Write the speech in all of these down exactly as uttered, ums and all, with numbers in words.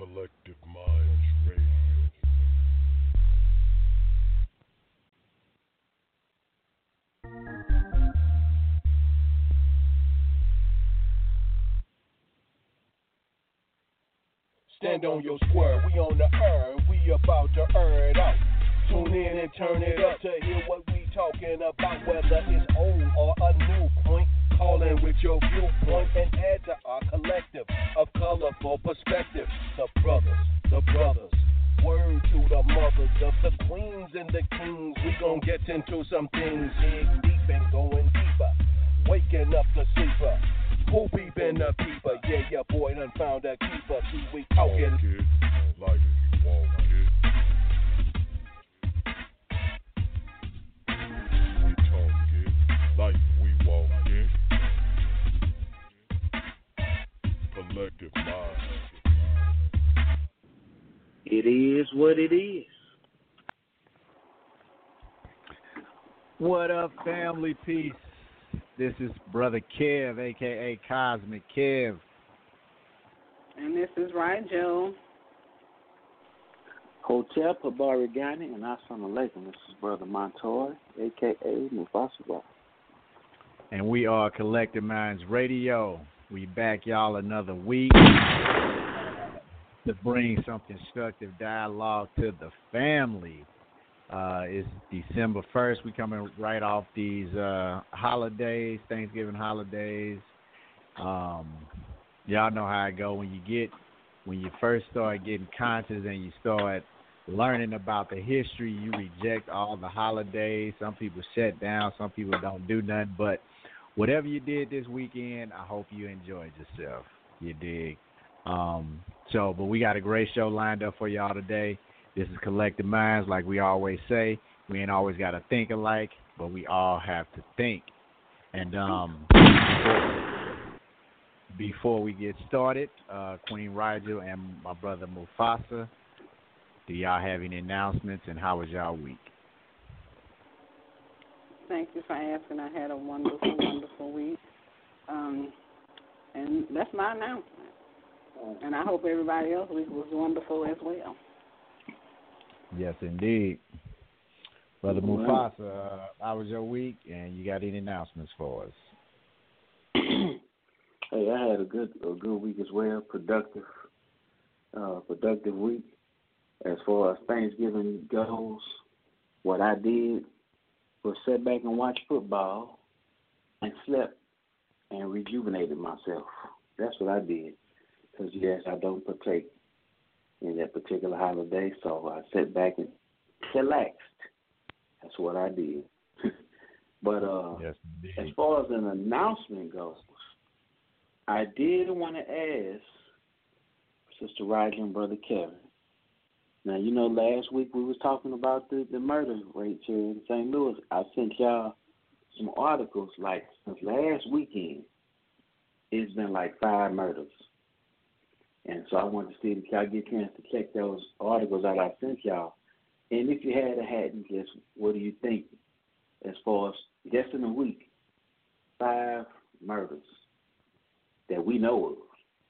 Collective Minds Radio. Stand on your square, we on the earth, we about to earn it out. Tune in and turn it up to hear what we talking about, whether it's old or a new point. Call in with your viewpoint and add to our collective of colorful perspective. The brothers, the brothers, word to the mothers of the queens and the kings. We gon' get into some things, dig deep and going deeper. Waking up the sleeper. Who peepin' the peeper? Yeah, your boy done found a keeper. See, we talking. Walk it like you walk it. We talk it like we walk it. Collective mind. It is what it is. What up, family? Peace. This is Brother Kev, a k a. Cosmic Kev. And this is Rigel. Hotel Pabarigani, and Assalamu alaikum. This is Brother Montoya, a k a. Mufasa. And we are Collective Minds Radio. We back y'all another week to bring some constructive dialogue to the family. Uh, it's December first. We coming right off these uh, holidays, Thanksgiving holidays. Um, y'all know how it go when you get when you first start getting conscious and you start learning about the history. You reject all the holidays. Some people shut down. Some people don't do nothing. But whatever you did this weekend, I hope you enjoyed yourself. You dig? Um, so, but we got a great show lined up for y'all today. This is Collective Minds, like we always say. We ain't always got to think alike, but we all have to think. And um, before, before we get started, uh, Queen Rigel and my brother Mufasa, do y'all have any announcements, and how was y'all week? Thank you for asking. I had a wonderful, wonderful week. Um, and that's my announcement. And I hope everybody else's week was wonderful as well. Yes, indeed. Brother Mufasa, uh, how was your week, and you got any announcements for us? Hey, I had a good a good week as well, productive, uh, productive week. As far as Thanksgiving goes, what I did was sit back and watch football and slept and rejuvenated myself. That's what I did. Because, yes, I don't partake in that particular holiday, so I sat back and relaxed. That's what I did. But uh, yes, as far as an announcement goes, I did want to ask Sister Roger and Brother Kevin. Now, you know, last week we was talking about the, the murder rate here in Saint Louis. I sent y'all some articles, like, since last weekend, it's been like five murders. And so I wanted to see if y'all get a chance to check those articles that I sent y'all. And if you had a hat and guess, what do you think as far as just in a week, five murders that we know of?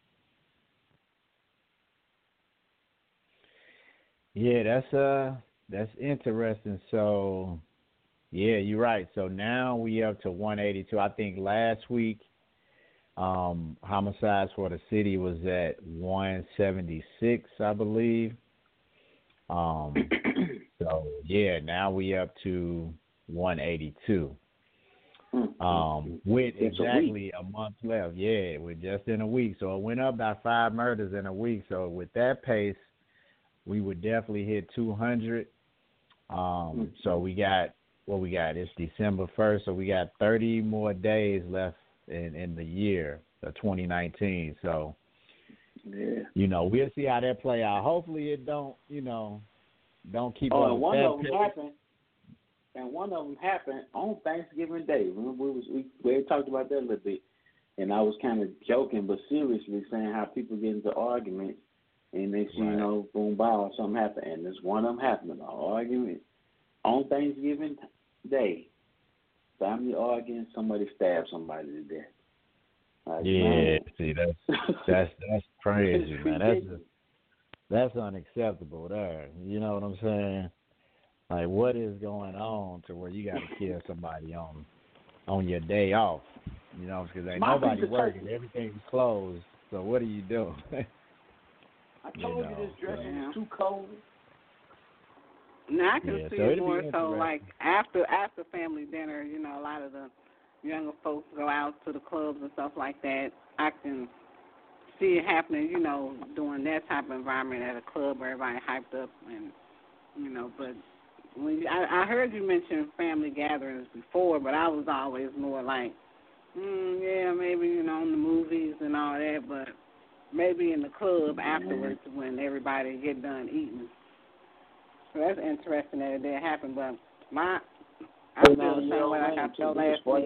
Yeah, that's uh that's interesting. So yeah, you're right. So now we up to one eighty-two. I think last week Um, homicides for the city was at one seventy-six, I believe. Um, so yeah, now we up to one eighty-two. Um, with exactly a, a month left. Yeah, we're just in a week. So it went up by five murders in a week. So with that pace, we would definitely hit two hundred. Um, so we got what we got. It's December first, so we got thirty more days left in, in the year of twenty nineteen. So, yeah, you know, we'll see how that play out. Hopefully it don't, you know, don't keep oh, up. And one that of them happened, and one of them happened on Thanksgiving Day. Remember, we, was, we, we talked about that a little bit, and I was kind of joking but seriously saying how people get into arguments, and they see, right. you know, boom, bow, something happened, and there's one of them happening, an argument on Thanksgiving Day. Family arguing, somebody stabbed somebody to death. Like, yeah, man. see, that's that's that's crazy, man. That's just, that's unacceptable there. You know what I'm saying? Like, what is going on to where you got to kill somebody on on your day off? You know, because ain't My nobody piece of working, turkey. everything's closed. So what are you doing? I told you, know, this dress yeah. is too cold. Now I can Yeah, see so it it'd be more so interesting. like after after family dinner. You know, a lot of the younger folks go out to the clubs and stuff like that. I can see it happening. You know, doing that type of environment at a club where everybody hyped up and you know. But when you, I, I heard you mention family gatherings before, but I was always more like, mm, yeah, maybe you know in the movies and all that, but maybe in the club afterwards when everybody get done eating. So that's interesting that it did happen, but my I feel the same way like I felt last week.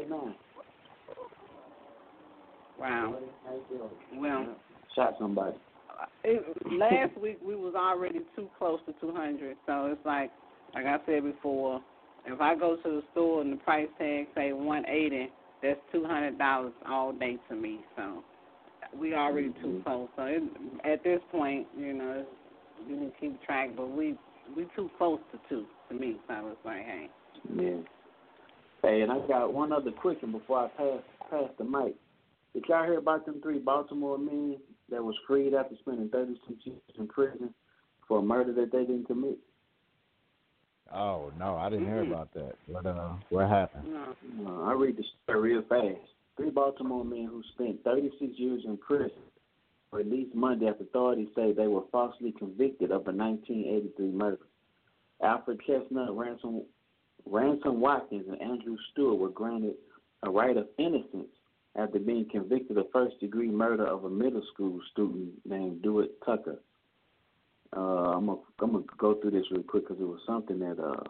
Wow. Well, shot somebody. It, last week we was already too close to two hundred, so it's like, like I said before, if I go to the store and the price tag say one eighty, that's two hundred dollars all day to me. So we already mm-hmm. too close. So it, at this point, you know, you can keep track, but we we too close to two to me. So it's like, hey. Yeah. Hey, and I got one other quick one before I pass pass the mic. Did y'all hear about them three Baltimore men that was freed after spending thirty-six years in prison for a murder that they didn't commit? Oh, no, I didn't mm-hmm. hear about that. What, uh, what happened? No. Uh, I read the story real fast. Three Baltimore men who spent thirty-six years in prison were released Monday after authorities say they were falsely convicted of a nineteen eighty-three murder. Alfred Chestnut, Ransom, Ransom Watkins, and Andrew Stewart were granted a right of innocence after being convicted of first-degree murder of a middle school student named Dewitt Tucker. Uh, I'm gonna I'm gonna go through this real quick because it was something that uh,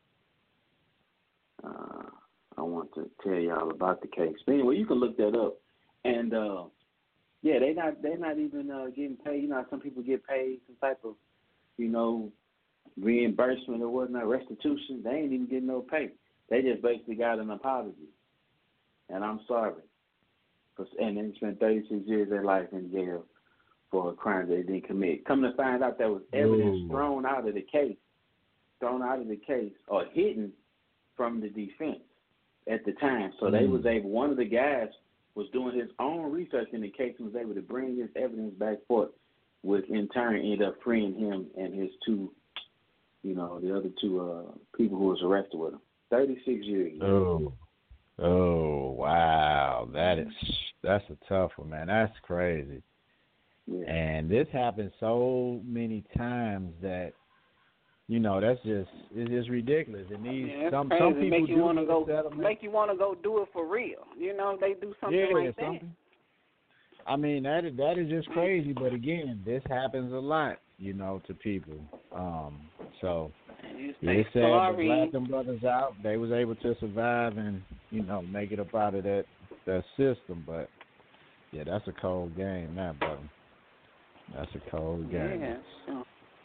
uh, I want to tell y'all about the case. But anyway, you can look that up. And uh, yeah, they not they not even uh, getting paid. You know, how some people get paid some type of, you know, reimbursement or whatnot, restitution. They ain't even getting no pay. They just basically got an apology. And I'm sorry. And they spent thirty-six years of their life in jail for a crime they didn't commit. Come to find out, there was evidence Ooh. thrown out of the case, thrown out of the case, or hidden from the defense at the time. So mm. they was able. One of the guys was doing his own research in the case and was able to bring his evidence back forth, which in turn ended up freeing him and his two, you know, the other two uh, people who was arrested with him. thirty-six years. Oh, oh, wow, that is that's a tough one, man. That's crazy. Yeah. And this happens so many times that, you know, that's just it's just ridiculous. It needs yeah, some crazy. some people make you do want to go settlement. make you want to go do it for real. You know, they do something yeah, like something. that. I mean, that is, that is just crazy. But again, this happens a lot, you know, to people. Um, so yeah, it's sad that black them brothers out. They was able to survive and, you know, make it up out of that that system. But yeah, that's a cold game, now, brother. That's a cold game. Yeah, sure.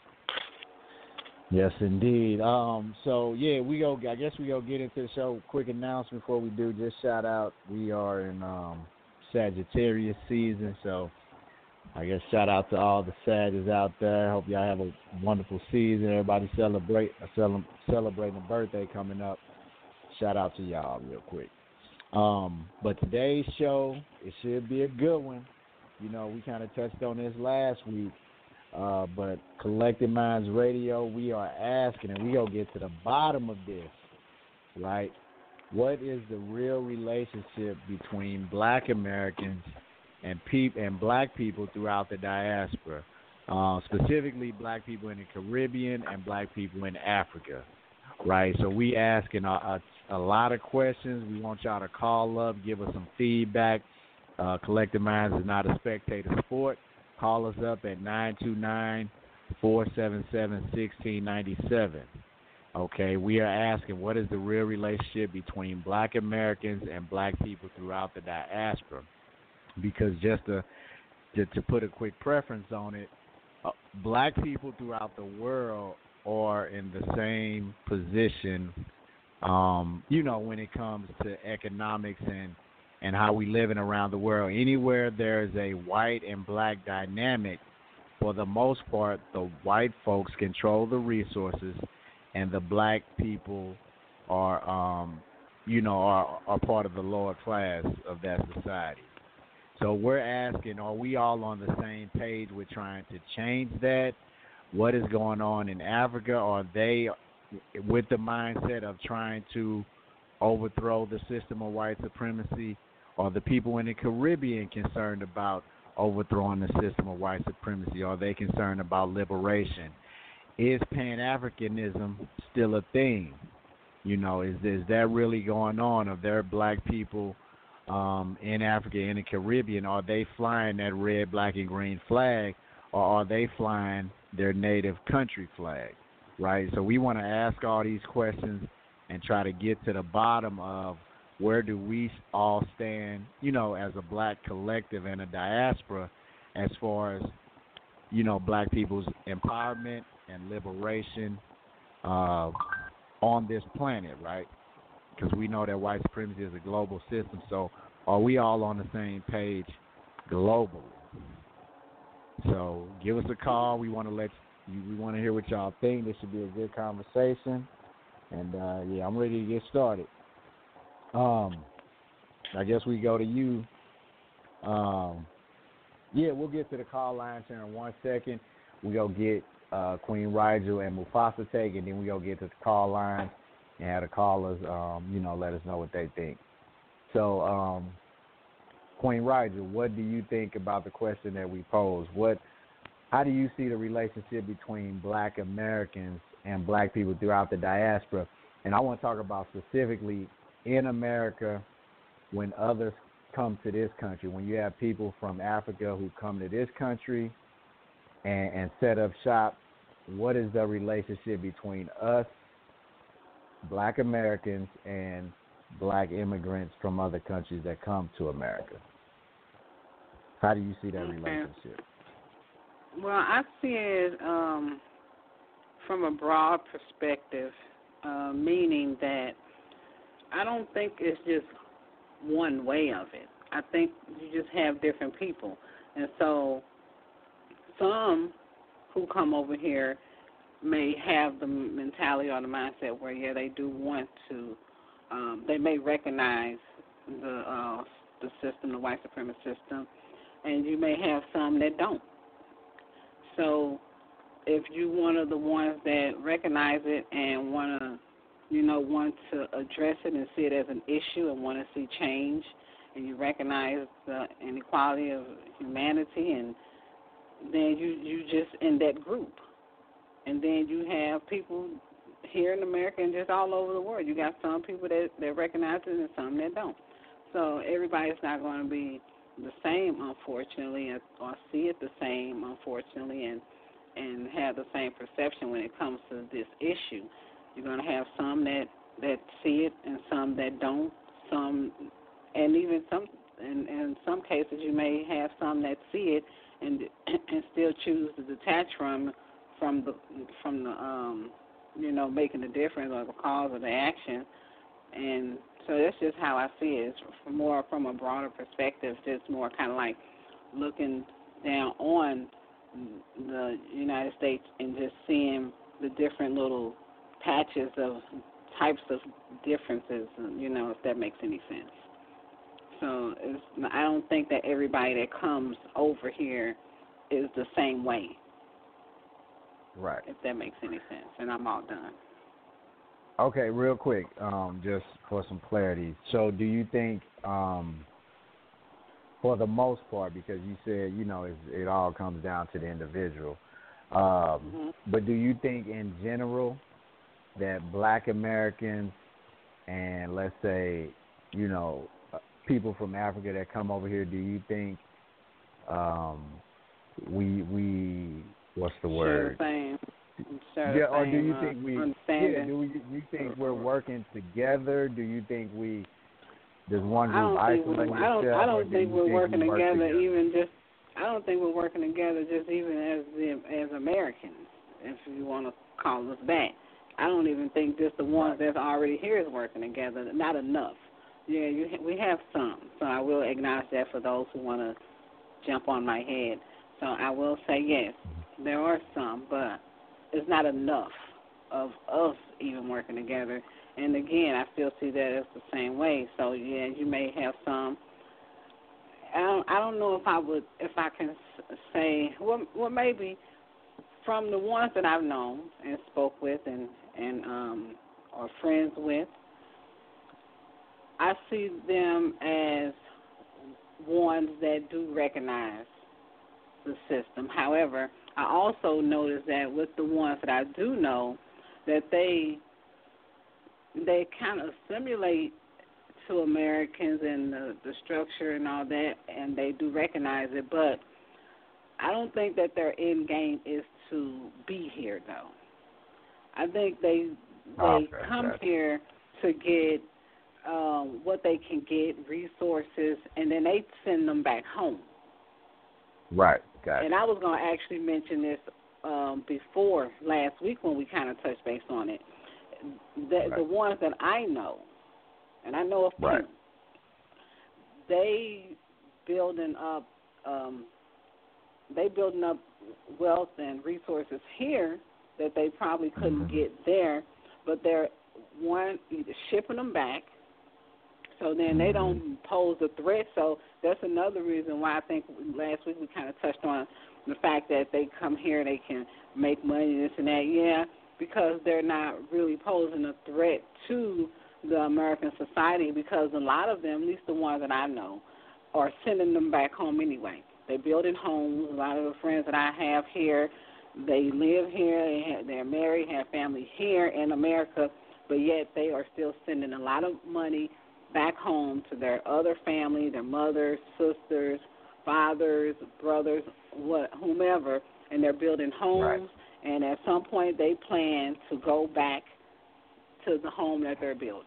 Yes, indeed. Um, so yeah, we go. I guess we go get into the show. Quick announcement before we do. Just shout out. We are in um, Sagittarius season, so I guess shout out to all the Sagittarius out there. Hope y'all have a wonderful season. Everybody celebrate uh, celebrating a birthday coming up. Shout out to y'all real quick. Um, but today's show, it should be a good one. You know, we kind of touched on this last week, uh, but Collective Minds Radio, we are asking, and we going to get to the bottom of this, right? What is the real relationship between black Americans and peop- and black people throughout the diaspora, uh, specifically black people in the Caribbean and black people in Africa, right? So we asking a, a, a lot of questions. We want y'all to call up, give us some feedback. Uh, Collective Minds is not a spectator sport. Call us up at nine two nine, four seven seven, one six nine seven. Okay, we are asking what is the real relationship between black Americans and black people throughout the diaspora? Because just to, to, to put a quick preference on it, uh, black people throughout the world are in the same position, um, you know, when it comes to economics and and how we living around the world. Anywhere there's a white and black dynamic, for the most part, the white folks control the resources, and the black people are, um, you know, are, are part of the lower class of that society. So we're asking, are we all on the same page with trying to change that? What is going on in Africa? Are they with the mindset of trying to overthrow the system of white supremacy? Are the people in the Caribbean concerned about overthrowing the system of white supremacy? Are they concerned about liberation? Is Pan-Africanism still a thing? You know, is is that really going on? Are there black people um, in Africa, in the Caribbean? Are they flying that red, black, and green flag, or are they flying their native country flag? Right? So we want to ask all these questions and try to get to the bottom of where do we all stand, you know, as a black collective and a diaspora as far as, you know, black people's empowerment and liberation uh, on this planet, right? Because we know that white supremacy is a global system. So are we all on the same page globally? So give us a call. We want to let you, we want to hear what y'all think. This should be a good conversation. And, uh, yeah, I'm ready to get started. Um, I guess we go to you. Um, yeah, we'll get to the call lines here in one second. We go get uh, Queen Rigel and Mufasa take, and then we go get to the call lines and have the callers, um, you know, let us know what they think. So, um, Queen Rigel, what do you think about the question that we posed? What, how do you see the relationship between black Americans and black people throughout the diaspora? And I want to talk about specifically in America when others come to this country, when you have people from Africa who come to this country and, and set up shop, what is the relationship between us, black Americans, and black immigrants from other countries that come to America? How do you see that Okay. relationship? Well, I see it um, from a broad perspective, uh, meaning that I don't think it's just one way of it. I think you just have different people. And so some who come over here may have the mentality or the mindset where, yeah, they do want to, um, they may recognize the uh, the system, the white supremacist system, and you may have some that don't. So if you're one of the ones that recognize it and want to, you know, want to address it and see it as an issue and want to see change, and you recognize the inequality of humanity, and then you, you just in that group. And then you have people here in America and just all over the world. You got some people that, that recognize it and some that don't. So everybody's not going to be the same, unfortunately, or see it the same, unfortunately, and and have the same perception when it comes to this issue. You're going to have some that, that see it and some that don't. Some, and even some, in, in some cases, you may have some that see it and and still choose to detach from from the from the um, you know, making the difference or the cause of the action. And so that's just how I see it. It's more from a broader perspective, just more kind of like looking down on the United States and just seeing the different little patches of types of differences, you know, if that makes any sense. So it's, I don't think that everybody that comes over here is the same way. Right. If that makes any sense. And I'm all done. Okay, real quick, um, just for some clarity. So do you think, um, for the most part, because you said, you know, it's, it all comes down to the individual, um, mm-hmm. but do you think in general that black Americans and, let's say, you know, people from Africa that come over here, do you think um, we, we, what's the word? Share the yeah, same, or do you uh, think we? understanding. Yeah, do we, you think we're working together? Do you think we? Does one I group don't think isolate we, I don't. itself, I don't or do think you we're think working we work together, together? even just. I don't think we're working together, just even as the, as Americans, if you want to call us that. I don't even think just the ones Right. that's already here is working together. Not enough. Yeah, you, we have some. So I will acknowledge that for those who want to jump on my head. So I will say yes. there are some, but it's not enough of us even working together. And again, I still see that as the same way. So yeah, you may have some. I don't, I don't know if I would, if I can say, well, well, maybe from the ones that I've known and spoke with and and um, are friends with, I see them as ones that do recognize the system. However, I also notice that with the ones that I do know, that they they kind of simulate to Americans and the, the structure and all that, and they do recognize it, but I don't think that their end game is to be here, though. I think they they okay, come gotcha. here to get um, what they can get, resources, and then they send them back home. Right, gotcha. And I was going to actually mention this um, before last week when we kind of touched base on it. The, right. the ones that I know, and I know of two, right. they building up, um, they building up wealth and resources here that they probably couldn't mm-hmm. get there, but they're one either shipping them back, so then they don't pose a threat. So that's another reason why I think last week we kind of touched on the fact that they come here, they can make money, this and that. Yeah, because they're not really posing a threat to the American society, because a lot of them, at least the ones that I know, are sending them back home anyway. They're building homes. A lot of the friends that I have here, they live here, they have, they're married, have family here in America, but yet they are still sending a lot of money back home to their other family, their mothers, sisters, fathers, brothers, what, whomever, and they're building homes, right. And at some point they plan to go back to the home that they're building.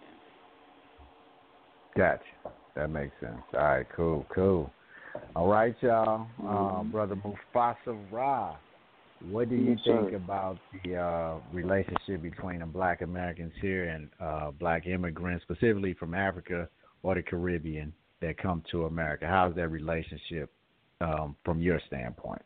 Gotcha. That makes sense. All right, cool, cool. All right, y'all. Mm-hmm. Uh, Brother Mufasa Ra, what do you yes, think sir. about the uh, relationship between the black Americans here and uh, black immigrants, specifically from Africa or the Caribbean, that come to America? How's that relationship um, from your standpoint?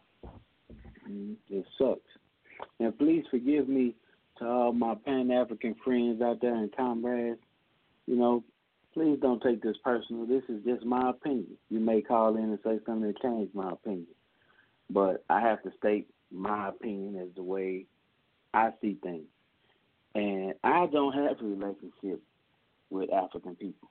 It sucks. And please forgive me to all my Pan-African friends out there and comrades. You know, please don't take this personal. This is just my opinion. You may call in and say something to change my opinion. But I have to state my opinion as the way I see things. And I don't have a relationship with African people.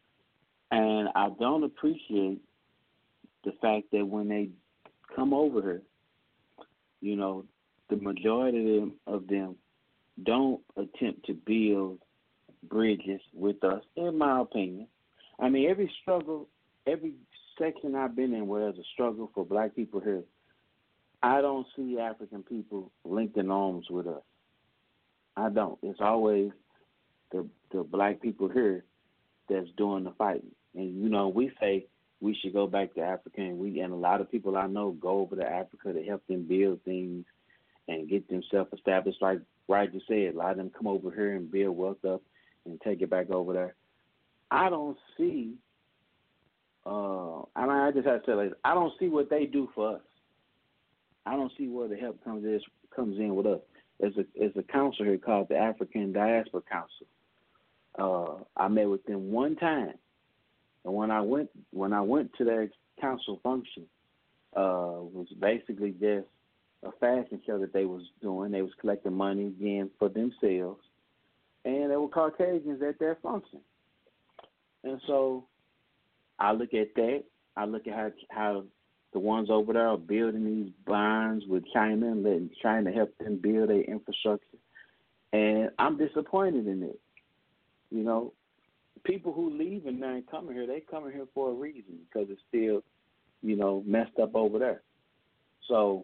And I don't appreciate the fact that when they come over here, you know, the majority of them, of them don't attempt to build bridges with us, in my opinion. I mean, every struggle, every section I've been in where there's a struggle for black people here, I don't see African people linking arms with us. I don't. It's always the the black people here that's doing the fighting. And, you know, we say we should go back to Africa, and, we, and a lot of people I know go over to Africa to help them build things and get themselves established. Like Roger said, a lot of them come over here and build wealth up and take it back over there. I don't see, uh, I mean, I just have to say, like, I don't see what they do for us. I don't see where the help comes in, comes in with us. There's a, there's a council here called the African Diaspora Council. Uh, I met with them one time, and when I went when I went to their council function, uh, it was basically just a fashion show that they was doing. They was collecting money again for themselves, and there were Caucasians at their function. And so I look at that. I look at how how the ones over there are building these bonds with China and letting China help them build their infrastructure, and I'm disappointed in it. You know, people who leave and now coming here, they coming here for a reason, because it's still, you know, messed up over there. So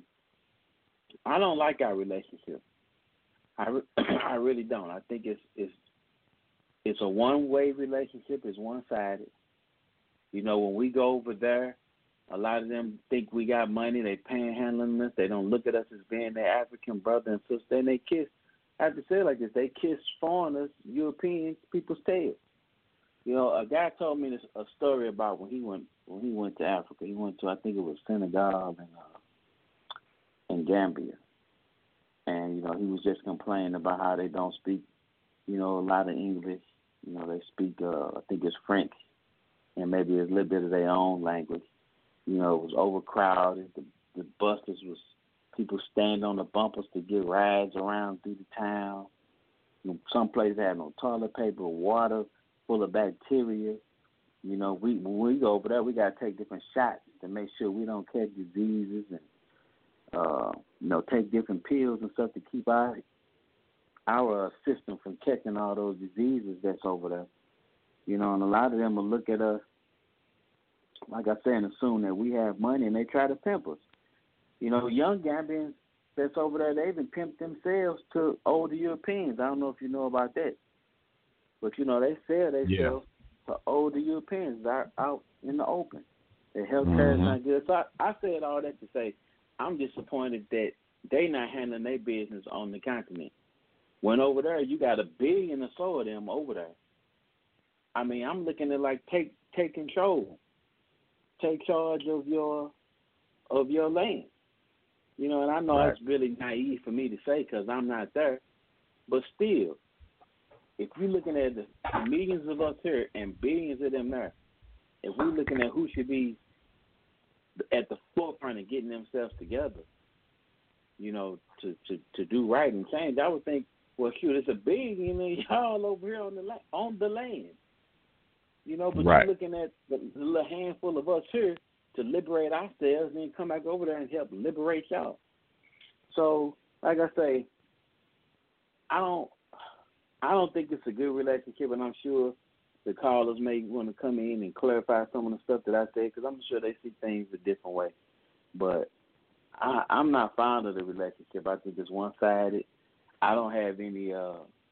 I don't like our relationship. I, re- I really don't. I think it's it's it's a one-way relationship. It's one-sided. You know, when we go over there, a lot of them think we got money. They panhandling us. They don't look at us as being their African brother and sister, and they kiss. I have to say it like this: they kiss foreigners, European people's tails. You know, a guy told me this, a story about when he went when he went to Africa. He went to, I think it was Senegal and uh, in Gambia. And, you know, he was just complaining about how they don't speak, you know, a lot of English. You know, they speak, uh, I think it's French, and maybe it's a little bit of their own language. You know, it was overcrowded. The, the buses was people standing on the bumpers to get rides around through the town. You know, some places had no toilet paper, water full of bacteria. You know, we when we go over there, we got to take different shots to make sure we don't catch diseases and, uh, you know, take different pills and stuff to keep our our uh, system from catching all those diseases that's over there. You know, and a lot of them will look at us, like I said, and assume that we have money, and they try to pimp us. You know, young Gambians that's over there, they even pimp themselves to older Europeans. I don't know if you know about that. But, you know, they sell themselves yeah. to older Europeans out, out in the open. Their health care mm-hmm. is not good. So I, I said all that to say I'm disappointed that they not handling their business on the continent. When over there, you got a billion or so of them over there. I mean, I'm looking at like take take control, take charge of your of your land. You know, and I know right. it's really naive for me to say because I'm not there, but still, if you're looking at the millions of us here and billions of them there, if we're looking at who should be at the forefront of getting themselves together, you know, to, to, to do right and change, I would think, well, shoot, it's a billion of y'all over here on the la- on the land. You know, but right. you're looking at the, the little handful of us here to liberate ourselves and then come back over there and help liberate y'all. So, like I say, I don't I don't think it's a good relationship, and I'm sure the callers may want to come in and clarify some of the stuff that I said because I'm sure they see things a different way. But I, I'm not fond of the relationship. I think it's one-sided. I don't have any uh,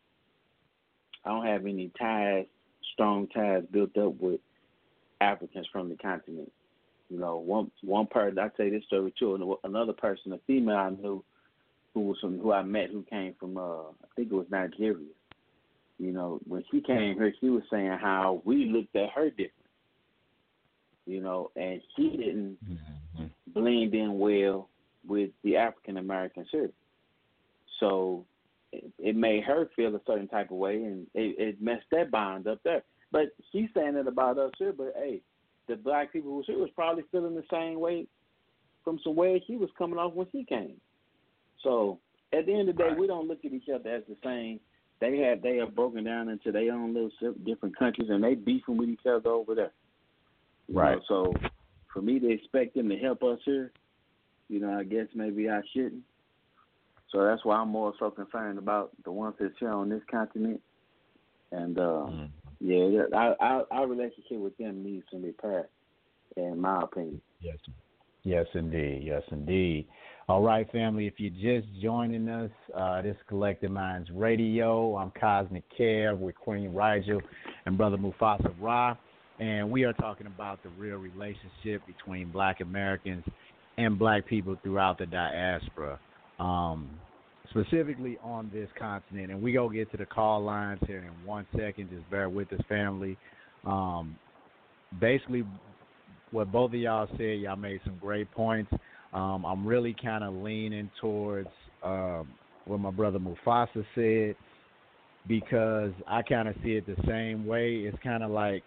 I don't have any ties, strong ties built up with Africans from the continent. You know, one one person, I tell you this story too. Another person, a female I knew, who was from, who I met, who came from, uh, I think it was Nigeria. You know, when she came here, she was saying how we looked at her different. You know, and she didn't mm-hmm. blend in well with the African Americans here. So it, it made her feel a certain type of way, and it, it messed that bond up there. But she's saying it about us here, but hey, the black people who was here was probably feeling the same way from some ways she was coming off when she came. So at the end of the day, right. we don't look at each other as the same. They have they are broken down into their own little different countries, and they beefing with each other over there. You right. know, so for me to expect them to help us here, you know, I guess maybe I shouldn't. So that's why I'm more so concerned about the ones that's here on this continent. And, uh, mm. yeah, our, our, our relationship with them needs some repair, in my opinion. Yes, yes, indeed. Yes, indeed. All right, family, if you're just joining us, uh, this is Collective Minds Radio. I'm Cosmic Care with Queen Rigel and Brother Mufasa Ra, and we are talking about the real relationship between black Americans and black people throughout the diaspora, um, specifically on this continent. And we're going to get to the call lines here in one second. Just bear with us, family. Um, basically, what both of y'all said, y'all made some great points. Um, I'm really kind of leaning towards um, what my brother Mufasa said because I kind of see it the same way. It's kind of like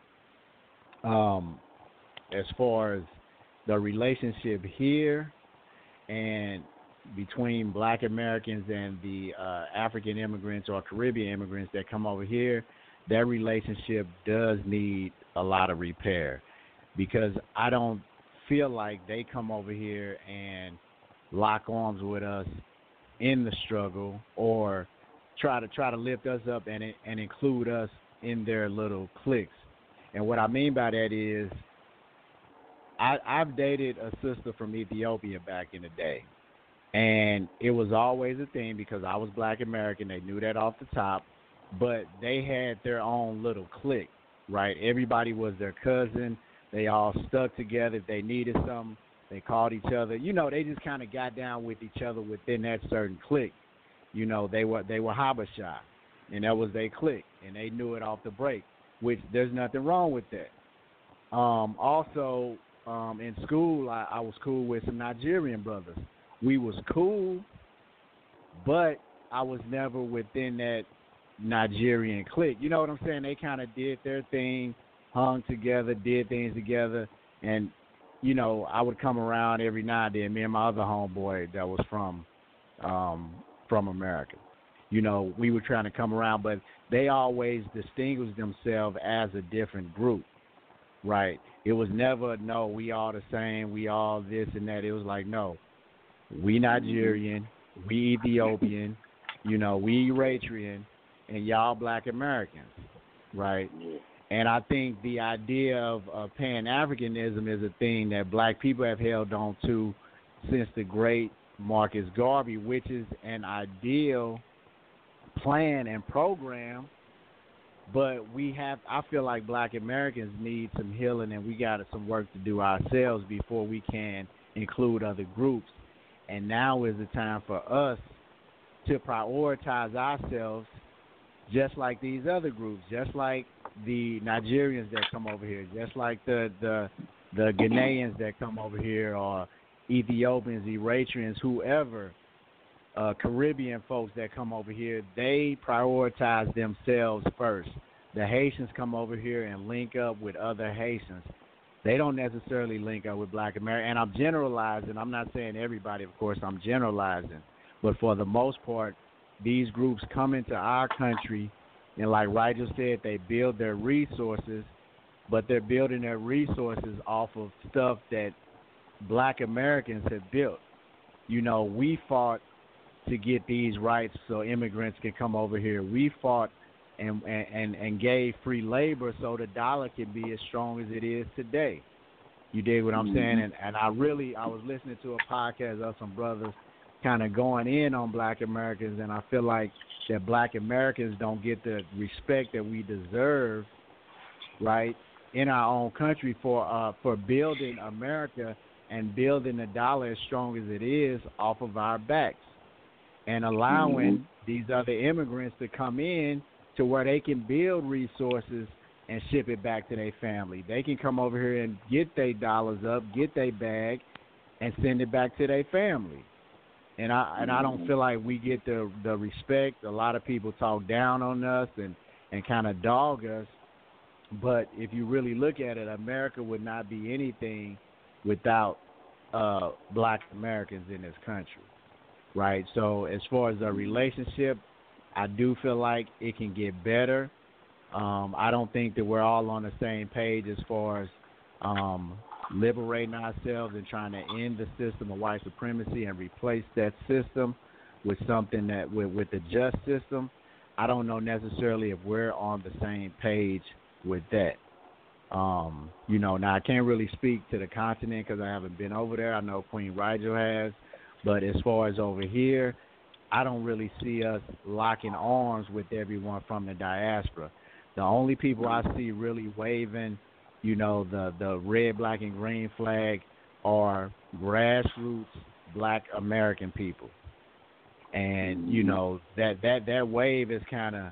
um, as far as the relationship here and between black Americans and the uh, African immigrants or Caribbean immigrants that come over here, that relationship does need a lot of repair because I don't feel like they come over here and lock arms with us in the struggle or try to try to lift us up and and include us in their little cliques. And what I mean by that is I, I've dated a sister from Ethiopia back in the day, and it was always a thing because I was black American. They knew that off the top, but they had their own little clique, right? Everybody was their cousin. They all stuck together. If they needed something, they called each other. You know, they just kind of got down with each other within that certain clique. You know, they were they were Habesha, and that was their clique, and they knew it off the break, which there's nothing wrong with that. Um, also, um, in school, I, I was cool with some Nigerian brothers we was cool, but I was never within that Nigerian clique. You know what I'm saying? They kind of did their thing, hung together, did things together, and you know, I would come around every now and then. Me and my other homeboy that was from um, from America. You know, we were trying to come around, but they always distinguished themselves as a different group, right? It was never, no, we all the same, we all this and that. It was like, no, we Nigerian, we Ethiopian, you know, we Eritrean, and y'all Black Americans, right? And I think the idea of uh, Pan-Africanism is a thing that black people have held on to since the great Marcus Garvey, which is an ideal plan and program, but we have, I feel like black Americans need some healing, and we got some work to do ourselves before we can include other groups. And now is the time for us to prioritize ourselves just like these other groups, just like the Nigerians that come over here, just like the the, the Ghanaians that come over here, or Ethiopians, Eritreans, whoever, uh, Caribbean folks that come over here, they prioritize themselves first. The Haitians come over here and link up with other Haitians. They don't necessarily link up with black Americans. And I'm generalizing. I'm not saying everybody, of course, I'm generalizing. But for the most part, these groups come into our country, and like Rigel said, they build their resources, but they're building their resources off of stuff that black Americans have built. You know, we fought to get these rights so immigrants can come over here. We fought and, and, and gave free labor so the dollar can be as strong as it is today. You dig what I'm mm-hmm. saying? And, and I really, I was listening to a podcast of some brothers kind of going in on black Americans, and I feel like that black Americans don't get the respect that we deserve, right, in our own country for uh, for building America and building the dollar as strong as it is off of our backs, and allowing mm-hmm. these other immigrants to come in to where they can build resources and ship it back to their family. They can come over here and get their dollars up, get their bag, and send it back to their family. And I and I don't feel like we get the the respect. A lot of people talk down on us and, and kind of dog us. But if you really look at it, America would not be anything without uh, black Americans in this country, right? So as far as the relationship, I do feel like it can get better. Um, I don't think that we're all on the same page as far as um, liberating ourselves and trying to end the system of white supremacy and replace that system with something that with, with the just system. I don't know necessarily if we're on the same page with that. Um, you know, now I can't really speak to the continent because I haven't been over there. I know Queen Rigel has, but as far as over here, I don't really see us locking arms with everyone from the diaspora. The only people I see really waving, you know, the, the red, black, and green flag are grassroots black American people. And, you know, that, that, that wave is kind of,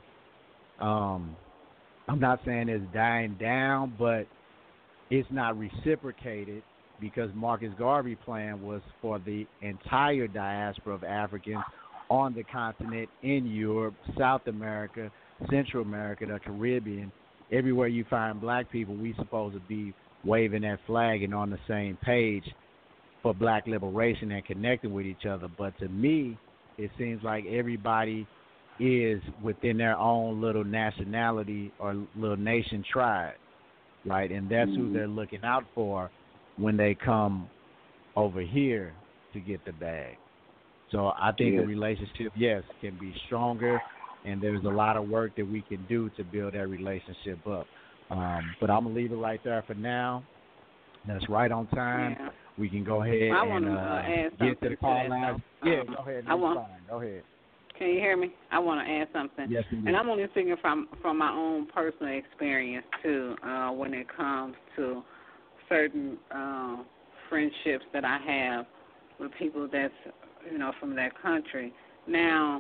um, I'm not saying it's dying down, but it's not reciprocated because Marcus Garvey's plan was for the entire diaspora of Africans on the continent, in Europe, South America, Central America, the Caribbean. Everywhere you find black people, we supposed to be waving that flag and on the same page for black liberation and connecting with each other. But to me, it seems like everybody is within their own little nationality or little nation tribe, right? And that's mm-hmm. who they're looking out for when they come over here to get the bag. So I think yes. the relationship, yes, can be stronger, and there's a lot of work that we can do to build that relationship up. Um, but I'm going to leave it right there for now. That's right on time. Yeah. We can go ahead I and wanna, uh, uh, get to the call line. Yeah, um, go ahead. I want, fine. Go ahead. Can you hear me? I want to add something. Yes, you and I'm only speaking from, from my own personal experience, too, uh, when it comes to certain uh, friendships that I have with people that's, you know, from that country. Now,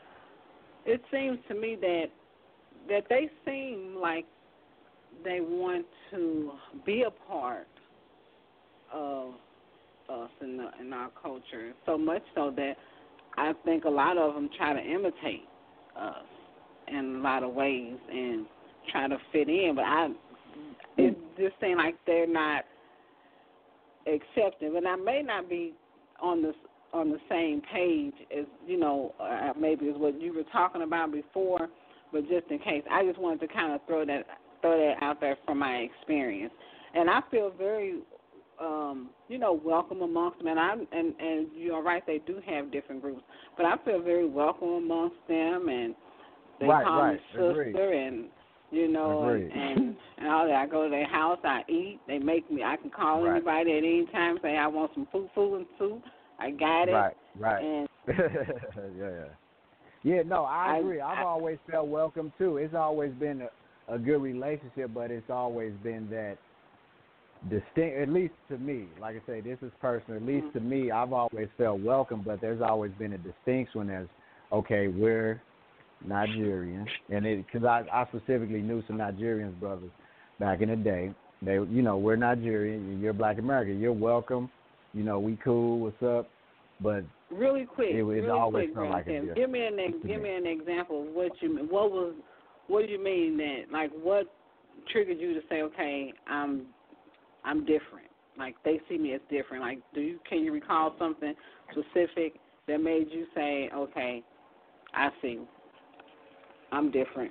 it seems to me that that they seem like they want to be a part of us in the, in our culture, so much so that I think a lot of them try to imitate us in a lot of ways and try to fit in. But I, it just seems like they're not accepting. And I may not be on the on the same page as you know, uh, maybe as what you were talking about before. But just in case, I just wanted to kind of throw that throw that out there from my experience. And I feel very, um, you know, welcome amongst them. And, I, and, and you're right, they do have different groups. But I feel very welcome amongst them. And they right, call right. me sister. Agreed. And, you know, and, and, and all that. I go to their house, I eat. They make me, I can call right. anybody at any time, say I want some fufu and soup. I got it. Right, right. And yeah, yeah. Yeah, no, I agree. I, I've I, always felt welcome, too. It's always been a, a good relationship, but it's always been that distinct, at least to me. Like I say, this is personal. At least mm-hmm. to me, I've always felt welcome, but there's always been a distinction as, okay, we're Nigerian. And it because I, I specifically knew some Nigerians brothers back in the day. They, you know, we're Nigerian. You're Black American. You're welcome. You know, we cool. What's up? But really quick, it, really always quick, like a give me an give me an example of what you what was what do you mean that like what triggered you to say okay I'm I'm different, like they see me as different, like do you can you recall something specific that made you say okay I see I'm different?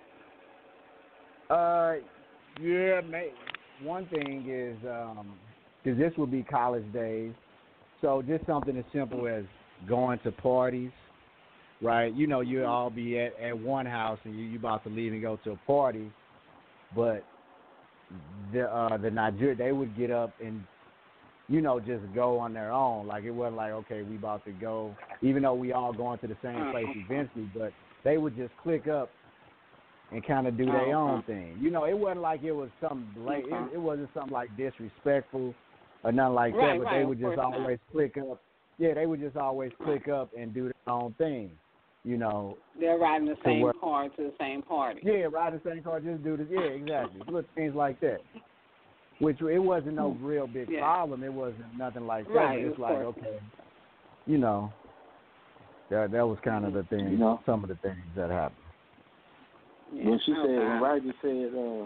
Uh yeah, mate. One thing is um because this would be college days. So just something as simple as going to parties, right? You know, you'll all be at, at one house and you you about to leave and go to a party, but the uh, the Nigeria they would get up and you know just go on their own. Like it wasn't like okay we about to go, even though we all going to the same place eventually, but they would just click up and kind of do their own thing. You know, it wasn't like it was something bla- it, it wasn't something like disrespectful or nothing like right, that, but right, they would just always not. click up. Yeah, they would just always click up and do their own thing, you know. They're riding the same work. car to the same party. Yeah, ride the same car, just do this. Yeah, exactly. Little things like that. Which it wasn't no real big yeah. problem. It wasn't nothing like that. Right, It's like, course. okay, you know, that that was kind of the thing, you know, some of the things that happened. Yeah. When she okay. said, when Roger said, uh,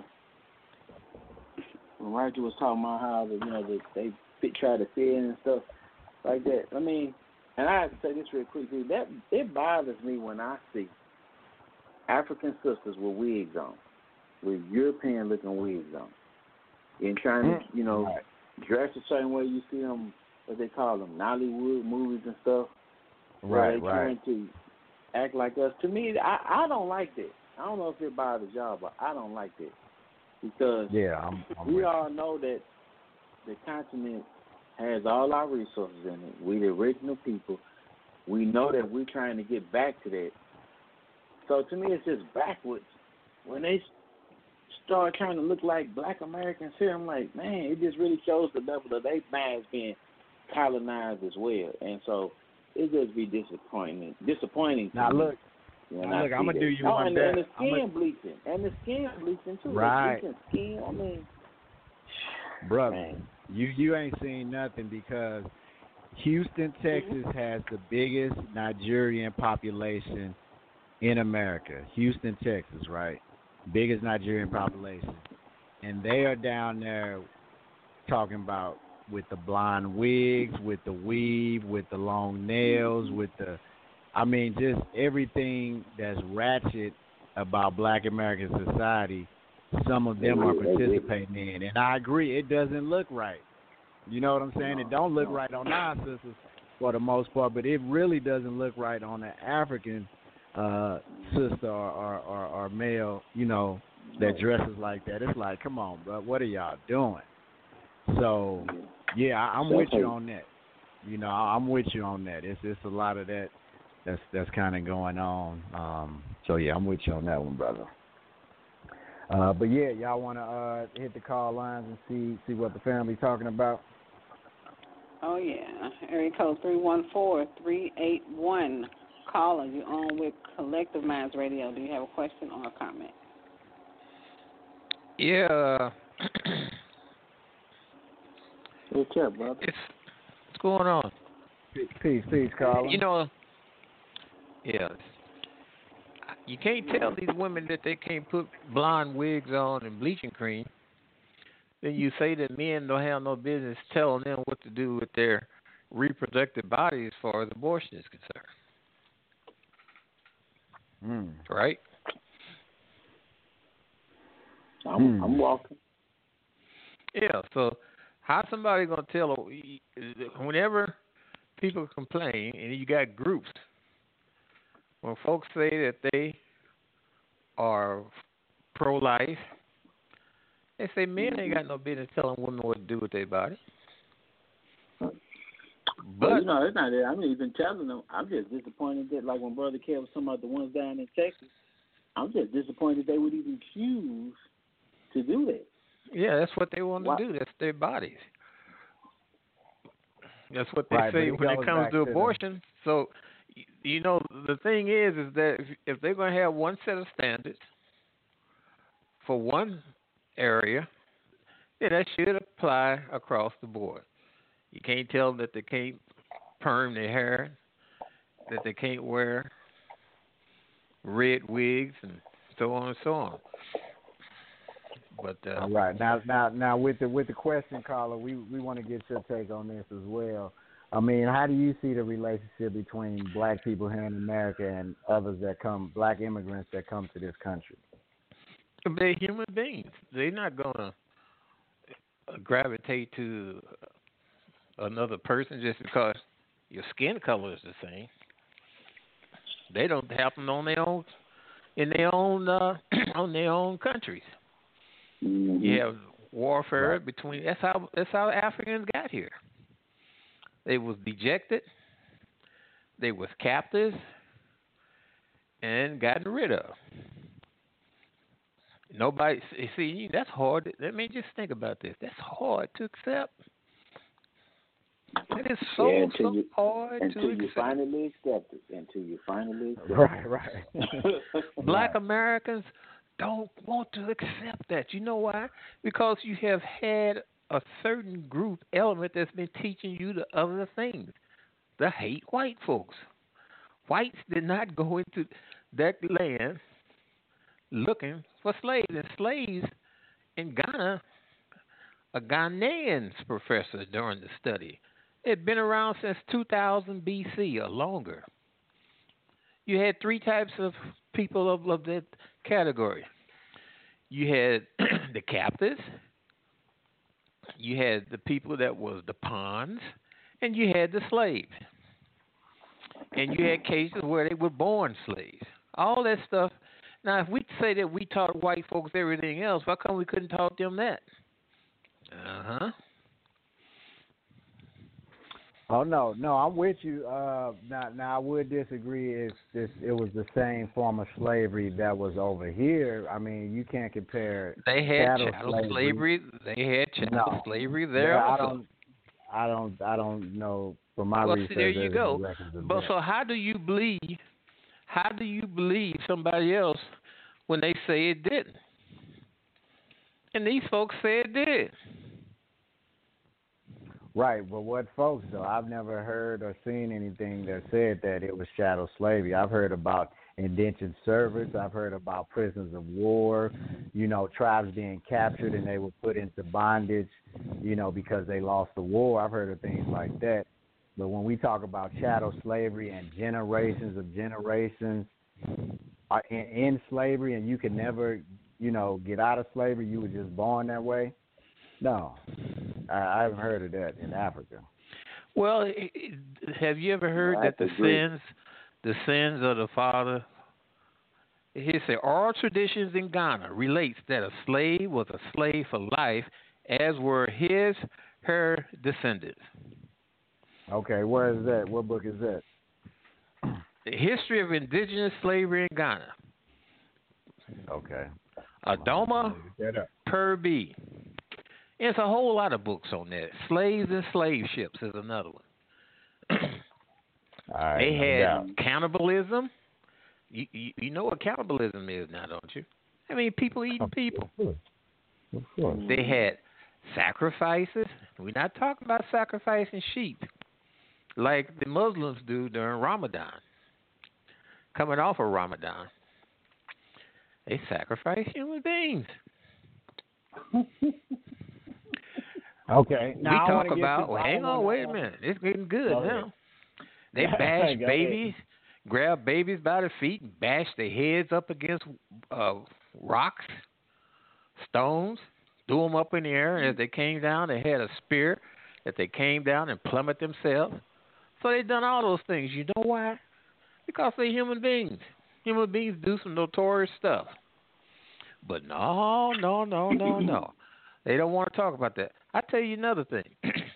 when Roger was talking about how, the, you know, the, they fit, try to fit in and stuff like that, I mean, and I have to say this real quick, dude, that, it bothers me when I see African sisters with wigs on, with European-looking wigs on, and trying to, you know, right. dress a certain way. You see them, what they call them, Nollywood movies and stuff. Right, they right. trying to act like us. To me, I, I don't like that. I don't know if it bothers y'all, but I don't like that. Because yeah, I'm, I'm we all know that the continent has all our resources in it. We the original people. We know that we're trying to get back to that. So to me, it's just backwards. When they start trying to look like Black Americans here, I'm like, man, it just really shows the level of their minds being colonized as well. And so it just be disappointing. Disappointing. Now to look. me. Now, look, I'm gonna do you oh, one and, better. and the skin a... bleaching, and the skin bleaching too. Right. Bleaching skin. I mean, brother, man. you you ain't seen nothing because Houston, Texas has the biggest Nigerian population in America. Houston, Texas, right? Biggest Nigerian population, and they are down there talking about with the blonde wigs, with the weave, with the long nails, with the I mean, just everything that's ratchet about Black American society, some of them are participating in. And I agree, it doesn't look right. You know what I'm saying? It don't look right on our sisters for the most part, but it really doesn't look right on the African uh, sister or, or, or, or male, you know, that dresses like that. It's like, come on, bro, what are y'all doing? So, yeah, I, I'm with you on that. You know, I'm with you on that. It's it's a lot of that. That's that's kind of going on. Um, so yeah, I'm with you on that one, brother. Uh, but yeah, y'all want to uh, hit the call lines and see see what the family talking about? Oh yeah, area code three one four three eight one. Caller, you on with Collective Minds Radio? Do you have a question or a comment? Yeah. What's up, brother? It's What's going on? Peace, peace, Carla. You know, yeah. You can't tell these women that they can't put blonde wigs on and bleaching cream. Then you say that men don't have no business telling them what to do with their reproductive bodies as far as abortion is concerned. Mm. Right? I'm, Mm. I'm walking. Yeah, so how somebody going to tell, whenever people complain, and you got groups, when folks say that they are pro-life, they say men ain't got no business telling women what to do with their body. But But you know, it's not that. I'm not even telling them. I'm just disappointed that, like when Brother Kev was talking about the ones down in Texas, I'm just disappointed they would even choose to do that. yeah, that's what they want Why? to do. That's their bodies. That's what they Right, but say it when it goes comes back to to abortion. So, y- you know, the thing is, is that if, if they're going to have one set of standards for one area, then that should apply across the board. You can't tell them that they can't perm their hair, that they can't wear red wigs, and so on and so on. But uh, All right. Now, now, now, with the with the question, caller, we we want to get your take on this as well. I mean, how do you see the relationship between black people here in America and others that come, black immigrants that come to this country? they're human beings. They're not going to gravitate to another person just because your skin color is the same. They don't happen on their own in their own uh, on their own countries. Mm-hmm. You have warfare Right. between. That's how that's how Africans got here. They was dejected. They was captives and gotten rid of. Nobody see that's hard. Let me just think about this. That's hard to accept. It is so Yeah, until so you- hard Until to you accept. finally accept it. Until you finally accept Right, right. it. Black Americans don't want to accept that. You know why? Because you have had a certain group element that's been teaching you the other things. The hate white folks. Whites did not go into that land looking for slaves. And slaves in Ghana, a Ghanaian professor during the study, had been around since two thousand B C or longer. You had three types of people of, of that category. You had the captives, you had the people that was the pawns, and you had the slaves. And you had cases where they were born slaves. All that stuff. Now, if we say that we taught white folks everything else, why come we couldn't taught them that? Uh-huh. Oh no, no, I'm with you. Uh, now, now I would disagree if this it was the same form of slavery that was over here. I mean, you can't compare. They had chattel chattel slavery. slavery. They had chattel No. slavery there Yeah, I also. don't, I don't, I don't know from my Well, research. see, there you there's go. no records of But that. so, how do you believe? How do you believe somebody else when they say it didn't? And these folks say it did. Right, but what folks though? I've never heard or seen anything that said that it was chattel slavery. I've heard about indentured servants. I've heard about prisoners of war. You know, tribes being captured and they were put into bondage. You know, because they lost the war. I've heard of things like that. But when we talk about chattel slavery and generations of generations are in, in slavery, and you can never, you know, get out of slavery, you were just born that way. No, I, I haven't heard of that in Africa. Well, i- i- have you ever heard I that the agree. sins, the sins of the father? He said, all traditions in Ghana relates that a slave was a slave for life, as were his, her descendants. Okay, where is that? What book is that? The history of indigenous slavery in Ghana. Okay. Adoma Get up. Purby. There's a whole lot of books on that. Slaves and Slave Ships is another one. All right, They no had doubt. cannibalism. You, you you know what cannibalism is now, don't you? I mean, people eating people. Of course. Of course. They had sacrifices. We're not talking about sacrificing sheep. like the Muslims do during Ramadan. Coming off of Ramadan, they sacrifice human beings. Okay. We Now, I talk wanna get about, to- well, I hang on, wanna- wait a minute. It's getting good Go now. ahead. They Go bash ahead. babies, grab babies by the feet, and bash their heads up against uh, rocks, stones, threw them up in the air, and as they came down, they had a spear that they came down and plummet themselves. So they done all those things. You know why? Because they're human beings. Human beings do some notorious stuff. But no, no, no, no, no. They don't want to talk about that. I tell you another thing.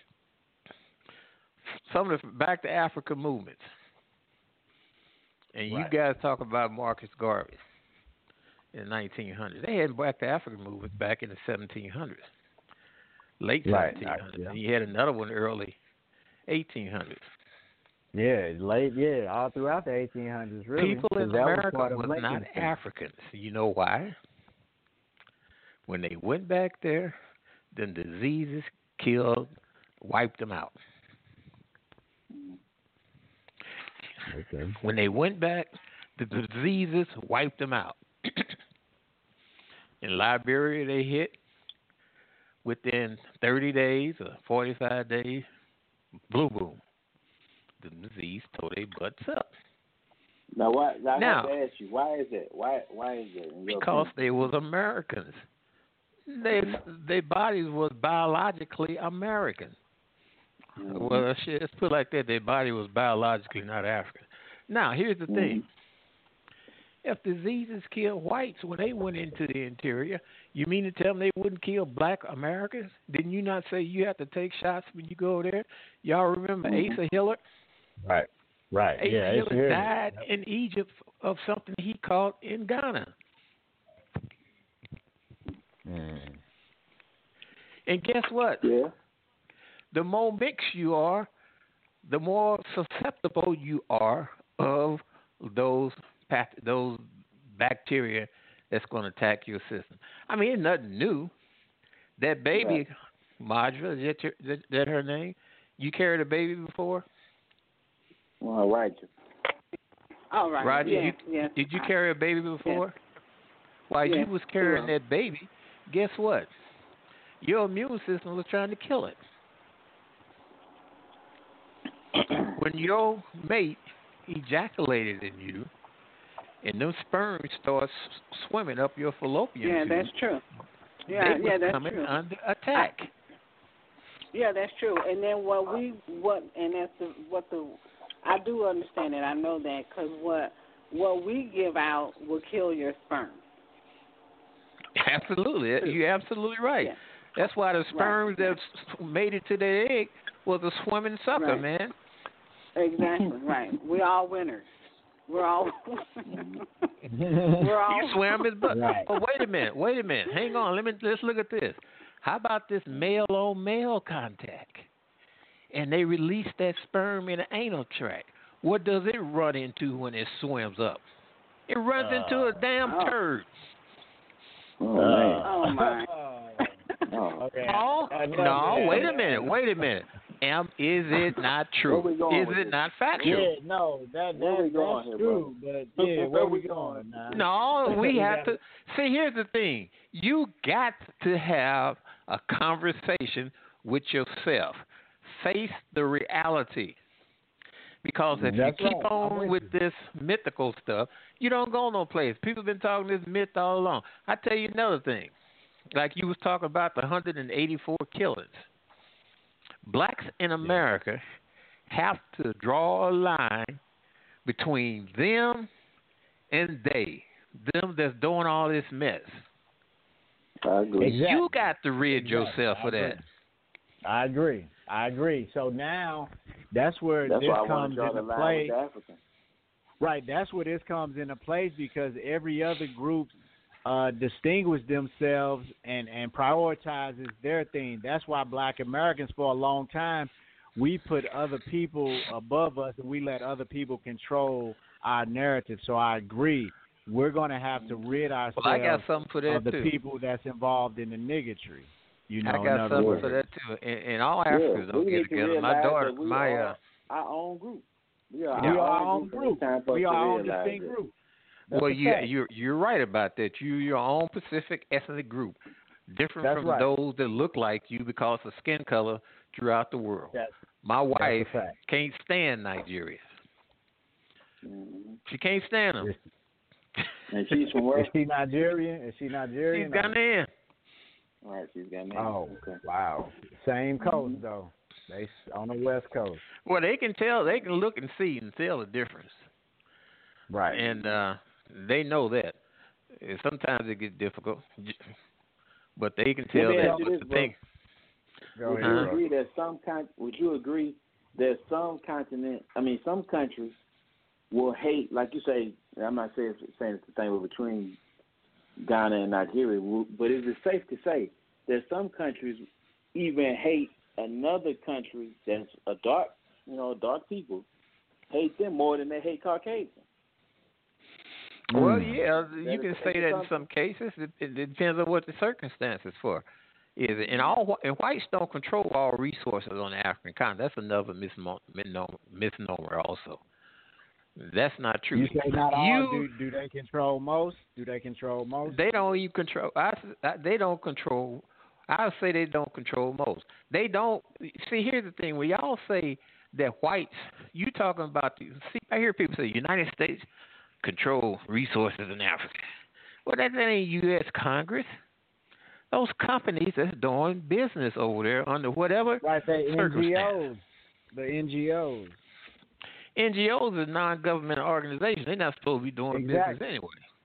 Some of the Back to Africa movements. And you Right. guys talk about Marcus Garvey in the nineteen hundreds. They had Back to Africa movements back in the seventeen hundreds. Late Right. seventeen hundreds. Yeah. And you had another one early eighteen hundreds. Yeah, late. Yeah, all throughout the eighteen hundreds. Really, People 'cause in that America part of was Lincoln's not thing. Africans. You know why? When they went back there, then diseases killed, wiped them out. Okay. When they went back, the diseases wiped them out. In Liberia, they hit within thirty days or forty-five days, blue boom. The disease tore their butts up. Now, why? Now, I Now- have to ask you, why is that? Why? Why is that? in your Because opinion? they was Americans. They their bodies was biologically American. Mhm. Well, shit, let's put it like that. Their body was biologically not African. Now, here's the thing. If diseases kill whites when they went into the interior, you mean to tell them they wouldn't kill black Americans? Didn't you not say you have to take shots when you go there? Y'all remember Mhm. Asa Hillard? Right. Right. Asa yeah. It's Hillard here. died in Egypt of something he caught in Ghana. Mm. And guess what? Yeah. The more mixed you are, the more susceptible you are of those path- those bacteria that's going to attack your system. I mean, it's nothing new. That baby, Madra, is that, your, that, that her name? You carried a baby before? Well, right. All right. Roger, yes, you, yes. did you I- carry a baby before? While Yes, you was carrying sure. that baby, guess what? Your immune system was trying to kill it. When your mate ejaculated in you, and them sperms start s- swimming up your fallopian Yeah, tube, that's true. Yeah, they yeah, was that's coming true. under attack. Yeah, that's true. And then what we what and that's the, what the I do understand that. I know that because what what we give out will kill your sperm. Absolutely, you're absolutely right. Yeah. That's why the sperms that s- made it to the egg was a swimming sucker, Right. man. Exactly. Right. We're all winners. We're all. We're all. You swam his butt. Right. But wait a minute, wait a minute. Hang on. Let me let's look at this. How about this male on male contact? And they release that sperm in the anal tract. What does it run into when it swims up? It runs into a damn Oh. turd. Oh man. Oh my. Oh. Okay. No, I know no, that. wait a minute, wait a minute. Am is it not true? Where we going Is with it this? not factual? Yeah, no, that, Where that we going that's here, true, but yeah, where we going now? No, we You have gotta- to see. Here's the thing: you got to have a conversation with yourself. Face the reality. Because if That's you keep right. I'm on with with you. this mythical stuff, you don't go no place. People been talking this myth all along. I tell you another thing. Like you was talking about the one hundred eighty-four killings. Blacks in America have to draw a line between them and they, them that's doing all this mess. I agree. Exactly. You got to rid Exactly. yourself I of agree. that. I agree. I agree. So now that's where That's this why I want comes to draw the into line play. with the Africans. Right, that's where this comes into place because every other group uh, distinguish themselves and, and prioritizes their thing. That's why Black Americans, for a long time, we put other people above us and we let other people control our narrative. So I agree. We're going to have to rid ourselves Well, I got something for that of the too. people that's involved in the nigotry. You know, I in got other something words. for that too. And, and all Africans Yeah, don't we get need to together. My realize daughter, that we my are- uh, our own group. We are We our, are our own own group. group. It's time for We us are to our own realize distinct it. group. That's well, a you fact. you're you're right about that. You your own Pacific ethnic group, different That's from right. those that look like you because of skin color throughout the world. That's, My that's wife a fact. can't stand Nigeria. Mm-hmm. She can't stand them. Is, And she's from where? is she Nigerian? Is she She's Nigerian? or- Ghanaian. All right, she's got me. Oh, Okay. wow. Same coast, Mhm. though. They s- on the West Coast. Well, they can tell. They can look and see and tell the difference. Right. And uh, they know that. And sometimes it gets difficult, but they can tell Let me that. ask you But this, the bro. thing, Go Would ahead, you Huh? bro. agree that some con- Would you agree that some continent, I mean, some countries will hate, like you say. I'm not saying saying it's the same way between Ghana and Nigeria, will- but is it safe to say that some countries even hate another country that's a dark, you know, dark people, hate them more than they hate Caucasians? well, Mm. yeah, That you is- can is say it that in something? some cases. It, it depends on what the circumstances for. Is it? And all wh- and whites don't control all resources on the African continent. That's another mismo- misnomer, misnomer also. That's not true. You say not all. You- Do, do they control most? Do they control most? They don't even control. I, I, they don't control. I'll say they don't control most. They don't. See, here's the thing. When y'all say that whites, you talking about the. See, I hear people say United States control resources in Africa. Well, that ain't U S Congress. Those companies that's doing business over there under whatever Right, they N G circumstance. Os. The N G Os. N G Os are non-governmental organizations. They're not supposed to be doing business Exactly. anyway.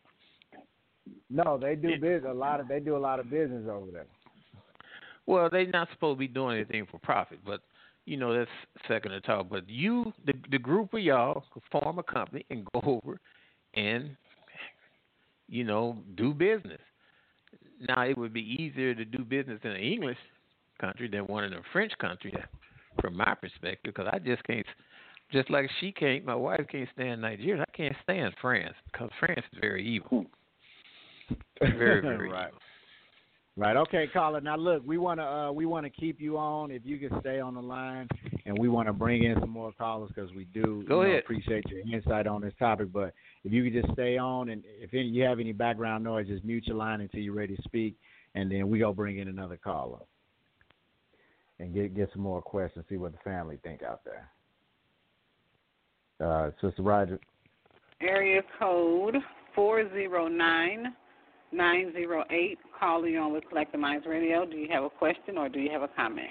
No, they do Yeah. business. A lot of they do a lot of business over there. Well, they're not supposed to be doing anything for profit, but you know that's second to talk. But you, the the group of y'all, could form a company and go over and you know do business. Now it would be easier to do business in an English country than one in a French country, from my perspective, because I just can't. Just like she can't, my wife can't stand Nigeria. I can't stand France because France is very evil. Very, very right. evil. Right. Okay, caller. Now look, we wanna uh, we wanna keep you on. If you can stay on the line, and we want to bring in some more callers because we do Go you know, ahead. appreciate your insight on this topic. But if you could just stay on, and if any, you have any background noise, just mute your line until you're ready to speak, and then we go bring in another caller and get get some more questions. See what the family think out there. Uh, Sister Roger. Area code four zero nine nine zero eight. Call you on with Collective Minds Radio. Do you have a question or do you have a comment?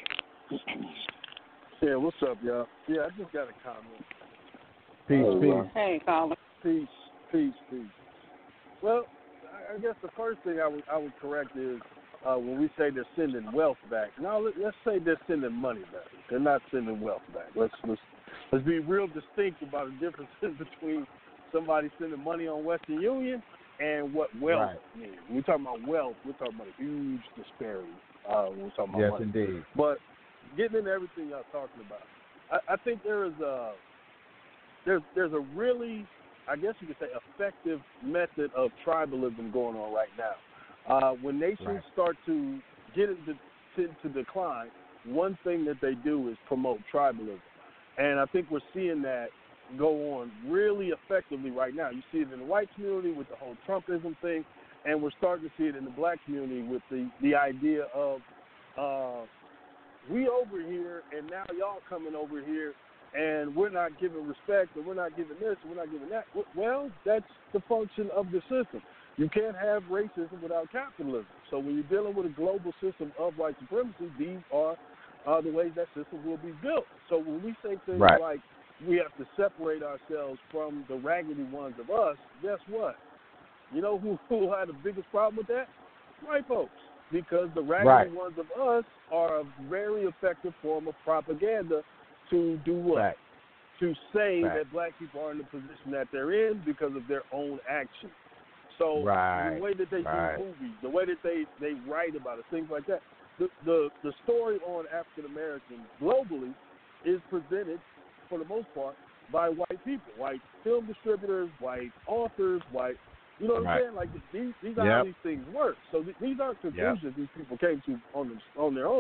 Yeah, what's up, y'all? Yeah, I just got a comment. Peace, Oh, peace. wow. Hey, caller. Peace, peace, peace. Well, I I guess the first thing I would I would correct is uh, when we say they're sending wealth back. Now let, let's say they're sending money back. They're not sending wealth back. Let's let's let's be real distinct about the differences between somebody sending money on Western Union and what wealth Right. means. When we're talking about wealth, we're talking about a huge disparity uh, when we're talking about Yes, money. indeed. But getting into everything y'all talking about, I, I think there is a there's there's a really, I guess you could say, effective method of tribalism going on right now. Uh, when nations Right. start to get into to decline, one thing that they do is promote tribalism, and I think we're seeing that go on really effectively right now. You see it in the white community with the whole Trumpism thing, and we're starting to see it in the black community with the the idea of uh, we over here, and now y'all coming over here, and we're not giving respect, and we're not giving this, and we're not giving that. Well, that's the function of the system. You can't have racism without capitalism. So when you're dealing with a global system of white supremacy, these are uh, the ways that system will be built. So when we say things Right. like we have to separate ourselves from the raggedy ones of us, guess what? You know who, who had the biggest problem with that? White folks. Because the raggedy Right. ones of us are a very effective form of propaganda to do what? Right. To say Right. that black people are in the position that they're in because of their own actions. So Right. the way that they Right. do movies, the way that they, they write about it, things like that. The the, the story on African Americans globally is presented, for the most part, by white people, white film distributors, white authors, white, you know what Right. I'm saying? Like these these are how Yep. these things work. So th- these aren't conclusions these people came to on them, on their own.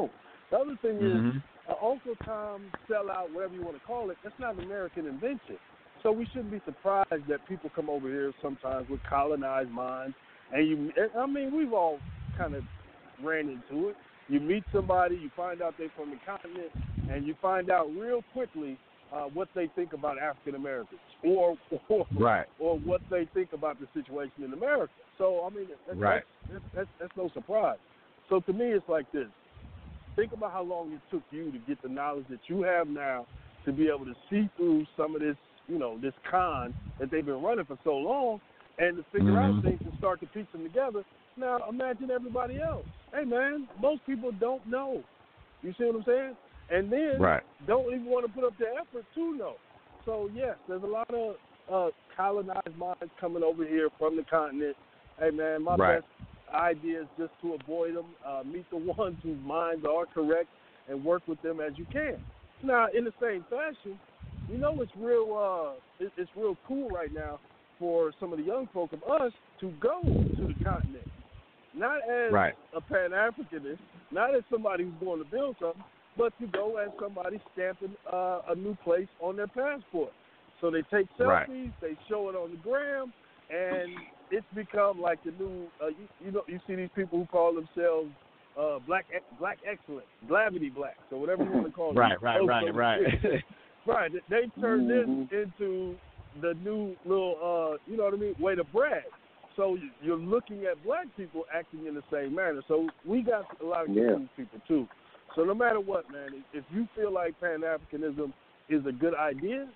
The other thing mm-hmm. is, uh, Uncle Tom sellout, whatever you want to call it, that's not an American invention. So we shouldn't be surprised that people come over here sometimes with colonized minds. And you, I mean, we've all kind of ran into it. You meet somebody, you find out they're from the continent, and you find out real quickly uh, what they think about African Americans, or or, right. or what they think about the situation in America. So I mean, that's, right. that's, that's, that's no surprise. So to me, it's like this. Think about how long it took you to get the knowledge that you have now to be able to see through some of this, you know, this con that they've been running for so long, and to figure mm-hmm. out things and start to piece them together. Now, imagine everybody else. Hey, man, most people don't know. You see what I'm saying? And then right. don't even want to put up the effort to know. So, yes, there's a lot of uh, colonized minds coming over here from the continent. Hey, man, my right. best idea is just to avoid them, uh, meet the ones whose minds are correct, and work with them as you can. Now, in the same fashion, you know it's real, uh, it, it's real cool right now for some of the young folk of us to go to the continent. Not as right. a Pan-Africanist, not as somebody who's going to build something, but to go as somebody stamping uh, a new place on their passport. So they take selfies, right. they show it on the gram, and it's become like the new, uh, you, you know, you see these people who call themselves uh, black black excellence, gravity blacks, or whatever you want to call them. Right, right, Those right, right. right. They turned mm-hmm. this into the new little, uh, you know what I mean, way to brag. So you're looking at black people acting in the same manner. So we got a lot of confused yeah. people too. So no matter what, man, if you feel like Pan-Africanism is a good idea,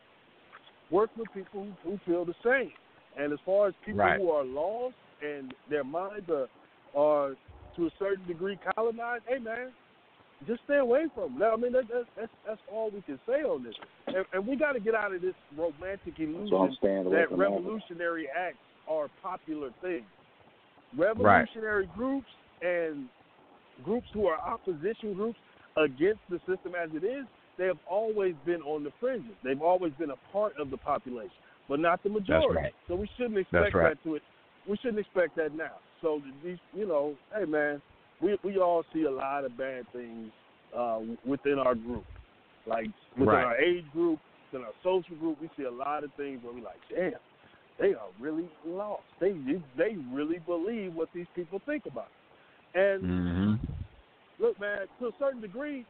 work with people who, who feel the same. And as far as people right. who are lost and their minds are, are to a certain degree colonized, hey, man, just stay away from them. I mean, that, that, that's that's all we can say on this. And, and we got to get out of this romantic illusion that revolutionary acts are popular things. Revolutionary right. groups and groups who are opposition groups against the system as it is, they have always been on the fringes. They've always been a part of the population, but not the majority. That's right. So we shouldn't expect right. that to it. We shouldn't expect that now. So these, you know, hey man, we we all see a lot of bad things uh, within our group, like within right. our age group, within our social group. We see a lot of things where we like, damn, they are really lost. They they really believe what these people think about. And mm-hmm. look, man, to a certain degree,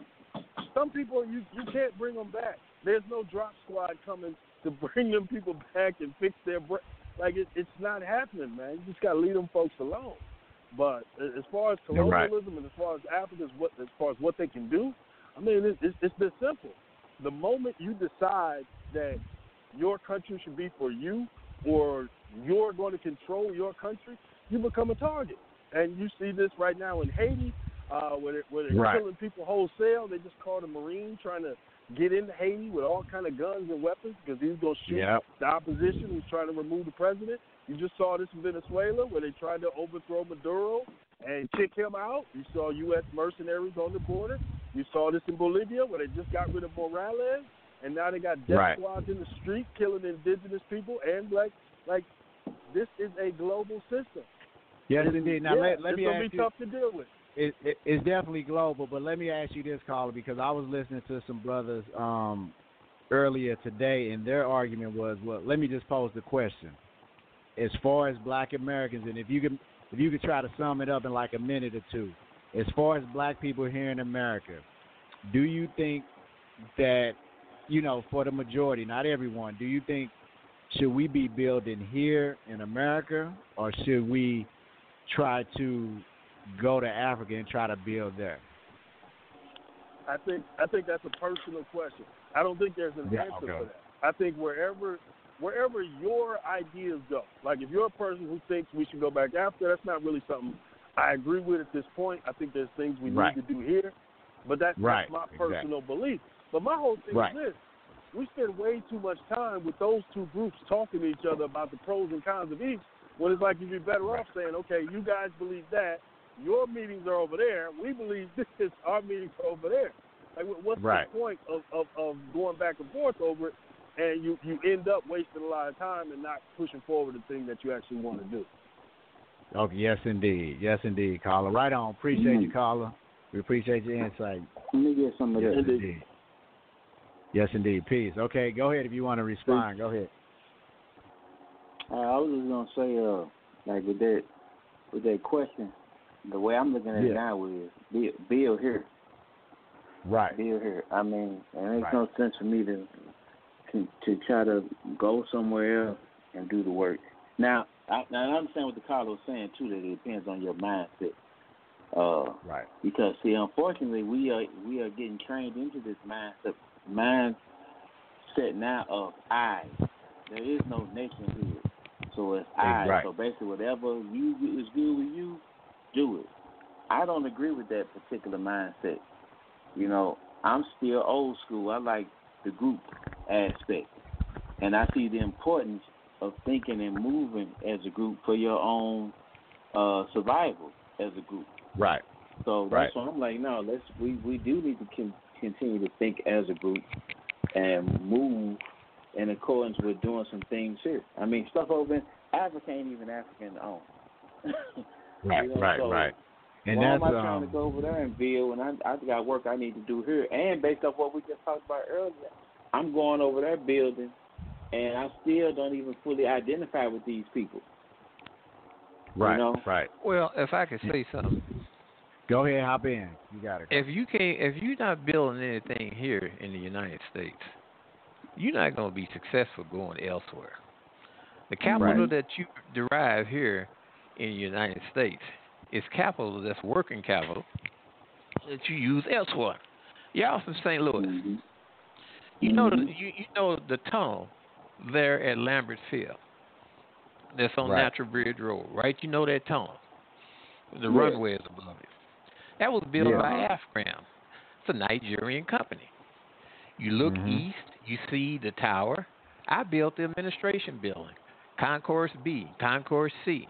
some people you you can't bring them back. There's no drop squad coming to bring them people back and fix their brain. Like, it, it's not happening, man. You just got to leave them folks alone. But as far as colonialism right. and as far as Africans, what as far as what they can do, I mean, it, it's, it's this simple. The moment you decide that your country should be for you or you're going to control your country, you become a target. And you see this right now in Haiti, uh, where, they, where they're right. killing people wholesale. They just caught a Marine trying to get into Haiti with all kind of guns and weapons because he's going to shoot yep. the opposition who's trying to remove the president. You just saw this in Venezuela where they tried to overthrow Maduro and kick him out. You saw U S mercenaries on the border. You saw this in Bolivia where they just got rid of Morales, and now they got death right. squads in the street killing indigenous people and black. Like, this is a global system. Yes, it's, indeed. Now, yeah, let, let it's me gonna ask be you. tough to deal with. It, it, it's definitely global, but let me ask you this, caller, because I was listening to some brothers um, earlier today, and their argument was, well, let me just pose the question. As far as black Americans, and if you could, if you could try to sum it up in like a minute or two, as far as black people here in America, do you think that, you know, for the majority, not everyone, do you think should we be building here in America, or should we try to go to Africa and try to build there? I think I think that's a personal question. I don't think there's an yeah, answer okay. for that. I think wherever wherever your ideas go, like if you're a person who thinks we should go back after, that's not really something I agree with at this point. I think there's things we right. need to do here, but that's, right. that's my exactly. personal belief. But my whole thing right. is this. We spend way too much time with those two groups talking to each other about the pros and cons of each, when it's like you'd be better right. off saying, okay, you guys believe that, your meetings are over there, we believe this, our meetings are over there. Like, what's right. the point of, of, of going back and forth over it, and you, you end up wasting a lot of time and not pushing forward the thing that you actually want to do? Okay, yes, indeed. Yes, indeed, caller. Right on. Appreciate mm-hmm. you, caller. We appreciate your insight. Let me get some of Yes, that. indeed. Yes, indeed. Peace. Okay, go ahead if you want to respond. Go ahead. Uh, I was just gonna say, uh, like with that, with that question, the way I'm looking at Yeah. it now is Bill, Bill here, Right. Bill here. I mean, it makes Right. no sense for me to, to to try to go somewhere else and do the work. Now, I, now I understand what the caller was saying too. That it depends on your mindset. Uh, Right. Because see, unfortunately, we are we are getting trained into this mindset mindset now of I. There is no nationhood, so it's I. Right. So basically, whatever you is good with you, do it. I don't agree with that particular mindset. You know, I'm still old school. I like the group aspect, and I see the importance of thinking and moving as a group for your own uh, survival as a group. Right. So that's Right. why I'm like, no, let's we, we do need to con- continue to think as a group and move in accordance with doing some things here. I mean, stuff over in Africa ain't even African owned. Right. You know, Right. so right. And why that's am I trying um, to go over there and build when I I got work I need to do here? And based off what we just talked about earlier, I'm going over there building, and I still don't even fully identify with these people. right. You know? Right. Well, if I could say something, Go ahead. Hop in. You got it. if you can't, if you're not building anything here in the United States, you're not going to be successful going elsewhere. The capital Right. that you derive here in the United States is capital that's working capital that you use elsewhere. Y'all from Saint Louis. Mm-hmm. You know the Mhm. you, you know the tunnel there at Lambert Field. That's on Right. Natural Bridge Road, right? You know that tunnel. The Yeah. runway is above it. That was built Yeah. by Afram. It's a Nigerian company. You look Mhm. east, you see the tower. I built the administration building, Concourse B, Concourse C.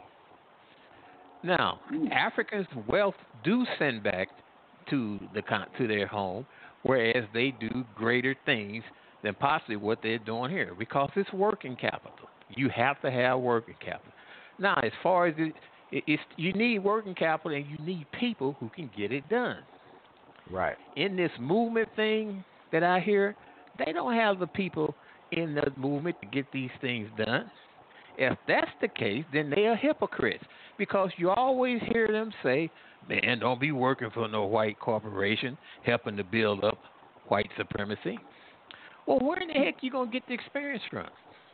Now, Mm. Africans' wealth do send back to the con- to their home, whereas they do greater things than possibly what they're doing here because it's working capital. You have to have working capital. Now, as far as it, it, it's you need working capital and you need people who can get it done. Right. In this movement thing that I hear, they don't have the people in the movement to get these things done. If that's the case, then they are hypocrites because you always hear them say, man, don't be working for no white corporation helping to build up white supremacy. Well, where in the heck you going to get the experience from?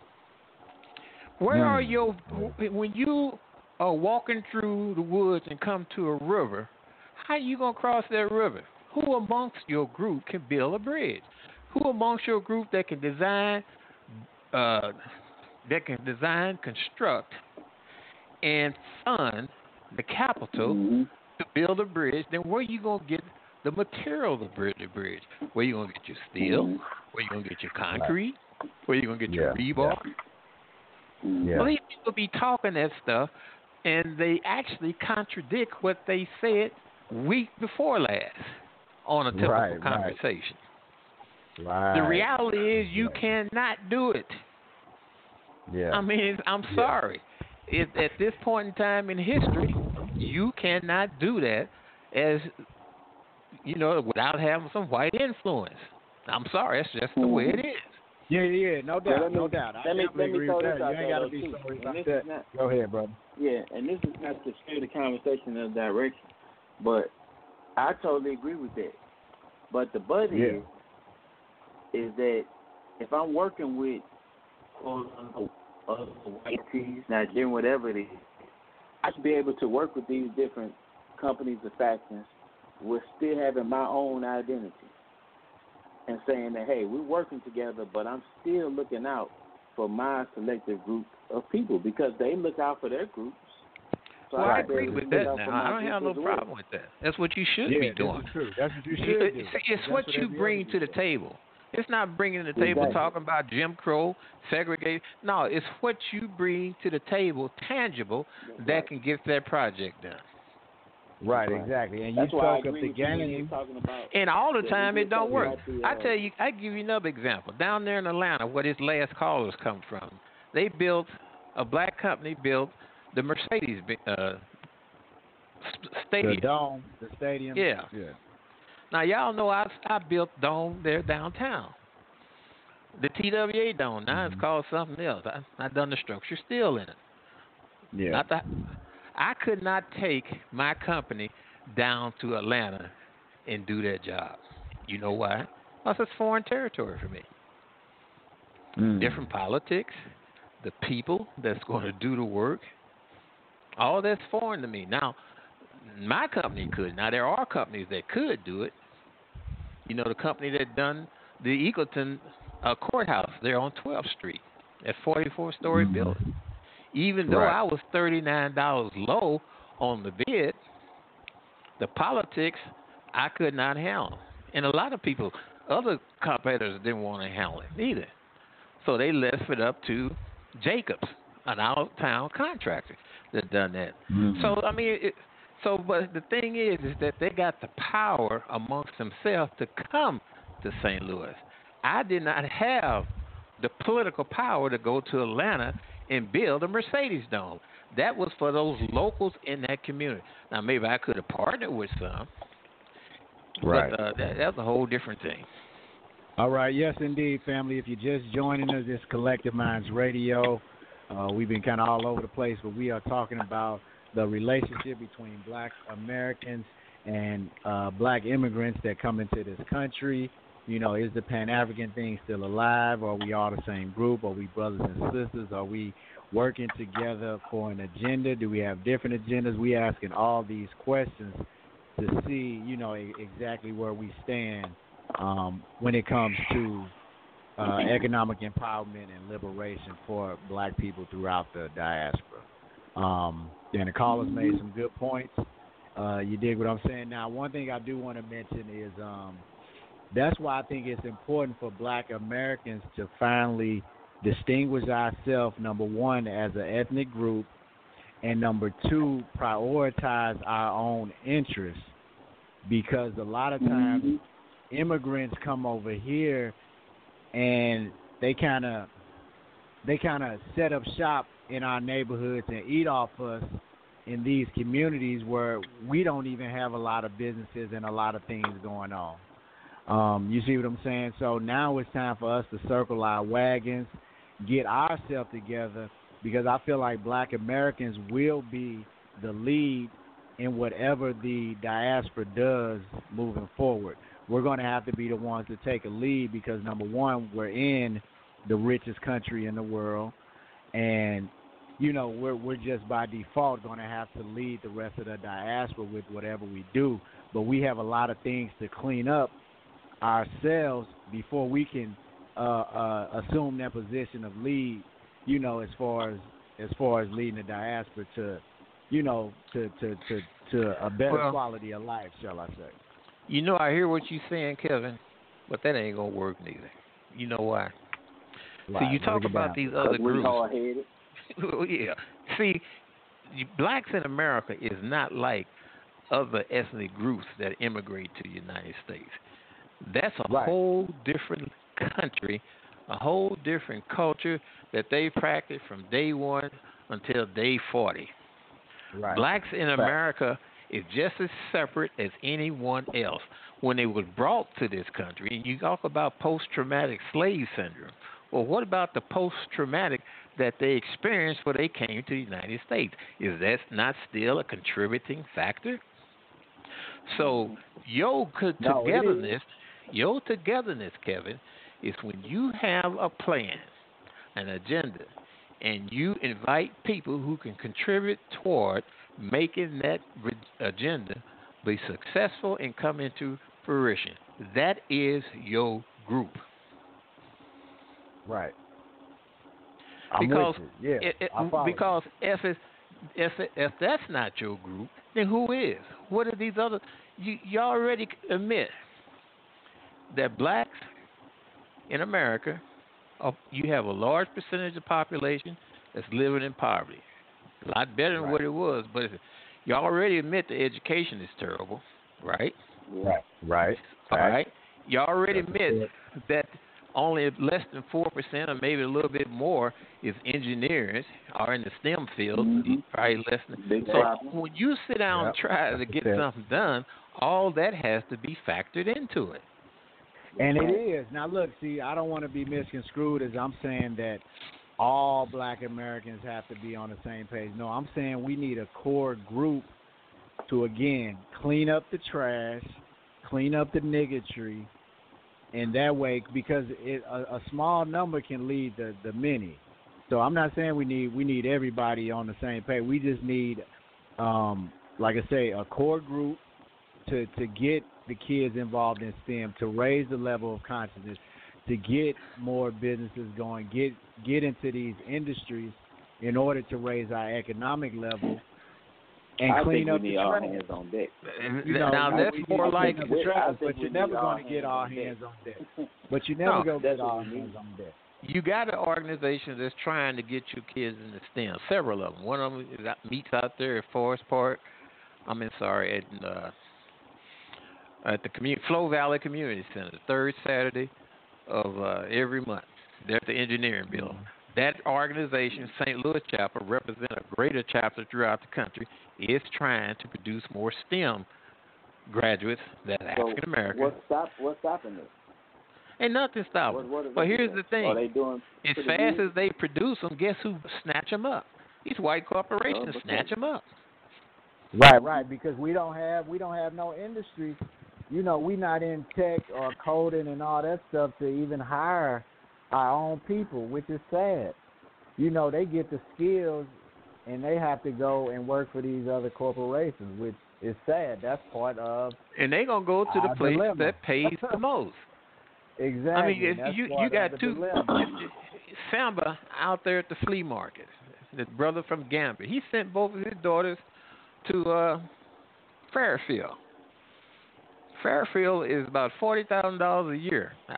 Where Hmm. are your, when you are walking through the woods and come to a river, how you going to cross that river? Who amongst your group can build a bridge? Who amongst your group that can design, uh, that can design, construct, and fund the capital Mhm. to build a bridge? Then where you gonna get the material to build the bridge? Where you gonna get your steel? Mhm. Where you gonna get your concrete? Where you gonna get your Yeah, rebar? Mhm. Yeah. Well, these people be talking that stuff, and they actually contradict what they said week before last on a typical Right, right. conversation. Right. The reality is you Yeah. cannot do it. Yeah. I mean, I'm Yeah. sorry. It, at this point in time in history, you cannot do that as, you know, without having some white influence. I'm sorry. That's just the way it is. Yeah, yeah, no So doubt, let me- no doubt. I let me- definitely let me agree throw with this that. You out ain't there, got to though, be too. sorry And about this that. is not- Go ahead, brother. Yeah, and this is not to steer the conversation in a direction, but I totally agree with that. But the but Yeah. is, is that if I'm working with quote unquote other white Nigerian, whatever it is, I should be able to work with these different companies or factions with still having my own identity and saying that, hey, we're working together, but I'm still looking out for my selective group of people because they look out for their groups. So Well, I should be agree able to with look that out for now. my I don't have no group as well. problem with that. That's what you should Yeah, be this doing. is true. That's what you should It's, do. it's, it's That's what you every bring other to the do. table. It's not bringing to the table Exactly. talking about Jim Crow, segregate. No, it's what you bring to the table, tangible, That's that right. can get that project done. Right, Right. exactly. And That's you why I spoke of agree the with you when you game. were talking about. And all the Yeah, time, we it were don't talking work. about the, I uh, tell you, I give you another example. Down there in Atlanta, where this last callers come from, they built a black company built the Mercedes uh, stadium. The dome, the stadium. Yeah. Yeah. Now y'all know I I built dome there downtown. The T W A dome. Now Mm-hmm. it's called something else. I I done the structure still in it. Yeah. Not that I could not take my company down to Atlanta and do that job. You know why? Because it's foreign territory for me. Mm. Different politics, the people that's going to do the work, all that's foreign to me. Now, my company could. Now, there are companies that could do it. You know, the company that done the Eagleton uh, courthouse there on twelfth Street, that forty-four story Mm-hmm. building. Even though Right. I was thirty-nine dollars low on the bid, the politics I could not handle. And a lot of people, other competitors didn't want to handle it either. So they left it up to Jacobs, an out-of-town contractor that done that. Mm-hmm. So, I mean, it, so, but the thing is, is that they got the power amongst themselves to come to Saint Louis. I did not have the political power to go to Atlanta and build a Mercedes Dome. That was for those locals in that community. Now, maybe I could have partnered with some, Right. but uh, that, that's a whole different thing. All right. Yes, indeed, family. If you're just joining us, this Collective Minds Radio. Uh, we've been kind of all over the place, but we are talking about the relationship between Black Americans and uh, Black immigrants that come into this country. You know, is the Pan-African thing still alive? Are we all the same group? Are we brothers and sisters? Are we working together for an agenda? Do we have different agendas? We asking all these questions to see, you know, e- exactly where we stand um, when it comes to uh, economic empowerment and liberation for Black people throughout the diaspora. Um, and the callers made some good points. Uh, you dig what I'm saying? Now, one thing I do want to mention is um, that's why I think it's important for Black Americans to finally distinguish ourselves, number one, as an ethnic group, and number two, prioritize our own interests. Because a lot of times mm-hmm. immigrants come over here and they kind of they kind of set up shop in our neighborhoods and eat off us in these communities where we don't even have a lot of businesses and a lot of things going on. Um, you see what I'm saying? So now it's time for us to circle our wagons, get ourselves together, because I feel like Black Americans will be the lead in whatever the diaspora does moving forward. We're going to have to be the ones to take a lead because, number one, we're in the richest country in the world, and, you know, we're, we're just by default going to have to lead the rest of the diaspora with whatever we do. But we have a lot of things to clean up ourselves before we can uh, uh, assume that position of lead, you know, as far as as far as leading the diaspora to, you know, to to, to, to a better well, quality of life, shall I say. You know, I hear what you're saying, Kevin, but that ain't going to work neither. You know why? Right. So you talk about these other groups. Well, yeah. See, blacks in America is not like other ethnic groups that immigrate to the United States. That's a right. whole different country, a whole different culture that they practice from day one until day forty. Right. Blacks in right. America is just as separate as anyone else. When they were brought to this country, and you talk about post-traumatic slave syndrome, well, what about the post-traumatic that they experienced when they came to the United States? Is that not still a contributing factor? So your no, togetherness, your togetherness, Kevin, is when you have a plan, an agenda, and you invite people who can contribute toward making that agenda be successful and come into fruition. That is your group. Right. I'm because with you. Yeah, it, it, I because if it's if it, if that's not your group, then who is? What are these other? You you already admit that blacks in America, uh, you have a large percentage of the population that's living in poverty. A lot better than right. what it was, but you already admit the education is terrible, right? Right. Right. All right. You already That's admit it. that only less than four percent or maybe a little bit more is engineers or in the STEM field. Mm-hmm. Probably less than. Big So problem. when you sit down Yep. and try to That's get it. something done, all that has to be factored into it. And it is. Now, look, see, I don't want to be misconstrued as I'm saying that all black Americans have to be on the same page. No, I'm saying we need a core group to, again, clean up the trash, clean up the niggatry, and that way, because it, a, a small number can lead the, the many. So I'm not saying we need we need everybody on the same page. We just need, um, like I say, a core group to, to get the kids involved in STEM, to raise the level of consciousness, to get more businesses going, get get into these industries in order to raise our economic level and I clean think up we the need all trash. hands on deck. You know, now we that's need more to like clean up the trash, I think but we you're need never all going to hands get all on deck. hands on deck. But you're never No, going to that's get what all we need. hands on deck. you got an organization that's trying to get your kids in the STEM. Several of them. One of them is out, meets out there at Forest Park. I mean, sorry, at uh, at the community Flow Valley Community Center, the third Saturday of uh, every month. They're at the engineering building. That organization, Saint Louis chapter, represents a greater chapter throughout the country, is trying to produce more STEM graduates that are So African American. What's stop? What's stopping this? Ain't nothing stopping. What, what is But it here's doing? the thing. Are they doing As pretty fast good? as they produce them, guess who snatch them up? These white corporations Oh, okay. snatch them up. Right, right, because we don't have we don't have no industry. You know, we not in tech or coding and all that stuff to even hire our own people, which is sad. You know, they get the skills and they have to go and work for these other corporations, which is sad. That's part of And they're going to go to the our place dilemma. that pays the most. exactly. I mean, if that's you part you of got the two. dilemma. Samba out there at the flea market, the brother from Gambia, he sent both of his daughters to uh, Fairfield. Fairfield is about forty thousand dollars a year. Now,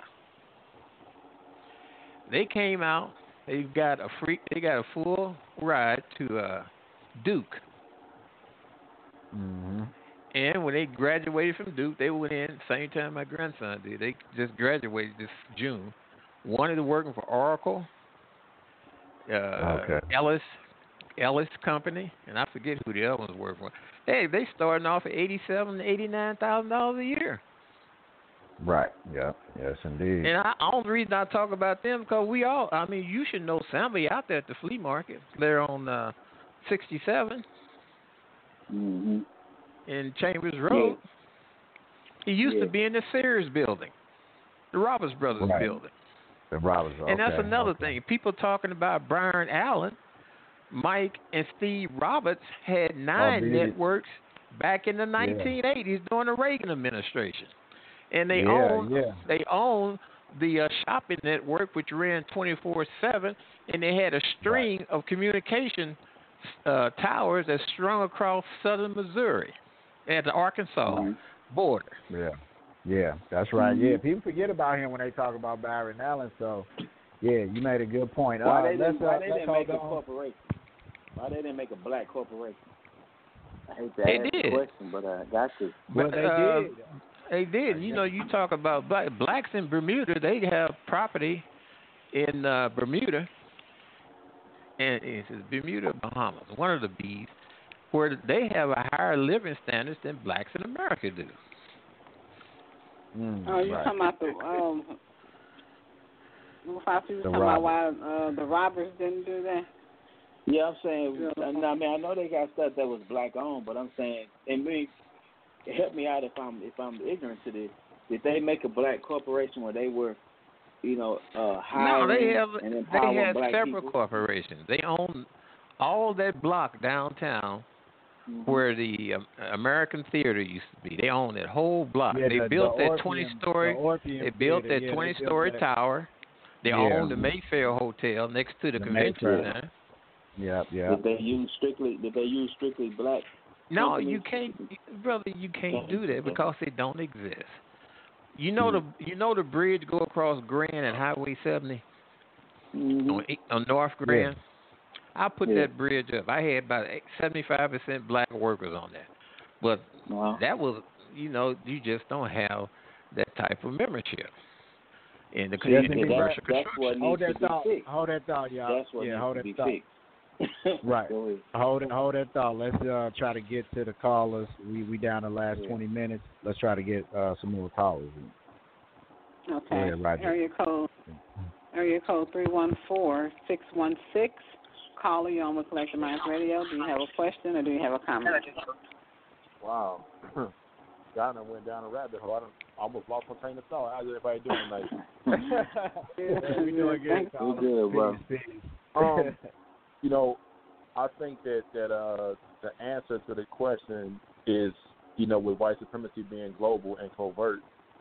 they came out. They got a free. They got a full ride to uh, Duke. Mm-hmm. And when they graduated from Duke, they went in same time my grandson did. They just graduated this June. One is working for Oracle, uh, Okay. Ellis, Ellis Company, and I forget who the other ones work for. Hey, they starting off at eighty-seven, eighty-nine thousand dollars a year. Right. Yeah. Yes, indeed. And I, the only reason I talk about them because we all, I mean, you should know somebody out there at the flea market. They're on uh, sixty-seven Mm-hmm. in Chambers Road. He used to Yeah. be in the Sears building, the Roberts Brothers Right. building. The Roberts. And that's okay, another okay. thing. People talking about Byron Allen, Mike and Steve Roberts had nine did he? networks back in the nineteen eighties during the Reagan administration, and they Yeah, own yeah. they own the uh, shopping network, which ran twenty-four seven, and they had a string of communication uh, towers that strung across southern Missouri at the Arkansas Mhm. border. Yeah, yeah, that's right. Mhm. Yeah, people forget about him when they talk about Byron Allen. So, yeah, you made a good point. Why uh, they let's, didn't, why uh, they let's didn't make hold a on. corporation? Why they didn't make a black corporation? I hate to They ask did. the question, but I got to. Well, But, they uh, did. They did. You know, you talk about black, blacks in Bermuda. They have property in uh, Bermuda, and it's Bermuda, Bahamas, one of the B's, where they have a higher living standards than blacks in America do. Mm, Oh, you right. talking about the um? If I see you The talking about why uh, the robbers didn't do that. Yeah, I'm saying. Yeah. I mean, I know they got stuff that was black owned, but I'm saying, and me, help me out if I'm if I'm ignorant to this. Did they make a black corporation where they were, you know, uh, No, hiring they have. and They empowering have black several people? corporations. They own all that block downtown Mhm. where the um, American Theater used to be. They own that whole block. Yeah, they the- built the that Orpheum- twenty-story. the Orpheum They built Theater, that yeah, they twenty-story built that. tower. They Yeah. own the Mayfair Hotel next to the, The convention Mayfair. center. Yep, yep. Did they use strictly? Did they use strictly black? No, companies? you can't, brother. You can't do that because they don't exist. You know Hmm. the you know the bridge go across Grand and Highway seventy Mhm. on, E- on North Grand. I put Yeah. that bridge up. I had about seventy-five percent black workers on that, but Wow. that was you know you just don't have that type of membership. in the Yes, in indeed. commercial That's, that's construction. what Hold needs that to be thought. fixed. Hold that thought, y'all. That's what yeah, needs hold to that be thought. fixed. Right. Go ahead. Hold it, hold that thought. Let's uh, try to get to the callers. We we down the last Yeah. twenty minutes. Let's try to get uh, some more callers. Okay. Yeah, Roger. Area code area code three one four six one six. Caller, you on with Collective Minds Radio. Do you have a question or do you have a comment? Wow. Donna went down a rabbit hole. I done almost lost my train of thought. How's everybody doing tonight? Yeah, we doing good. We caller. good, bro. Peace, peace. Um, you know, I think that that uh, the answer to the question is, you know, with white supremacy being global and covert,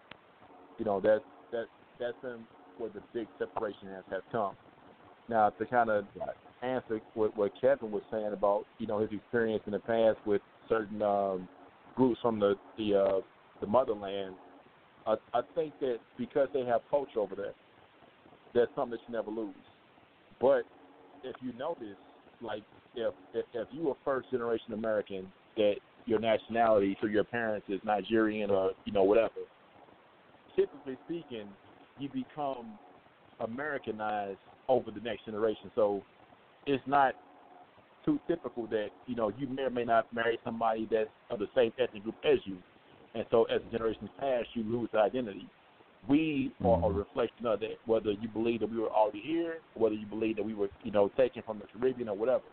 you know, that's that that's in where the big separation has, has come. Now, to kind of answer what, what Kevin was saying about, you know, his experience in the past with certain um, groups from the the, uh, the motherland, I, I think that because they have culture over there, that's something that you never lose. But if you notice, like if if, if you were first generation American, that your nationality through your parents is Nigerian or you know whatever, typically speaking, you become Americanized over the next generation. So it's not too typical that you know you may or may not marry somebody that's of the same ethnic group as you, and so as the generations pass, you lose the identity. We are a reflection of that, whether you believe that we were already here, whether you believe that we were, you know, taken from the Caribbean or whatever.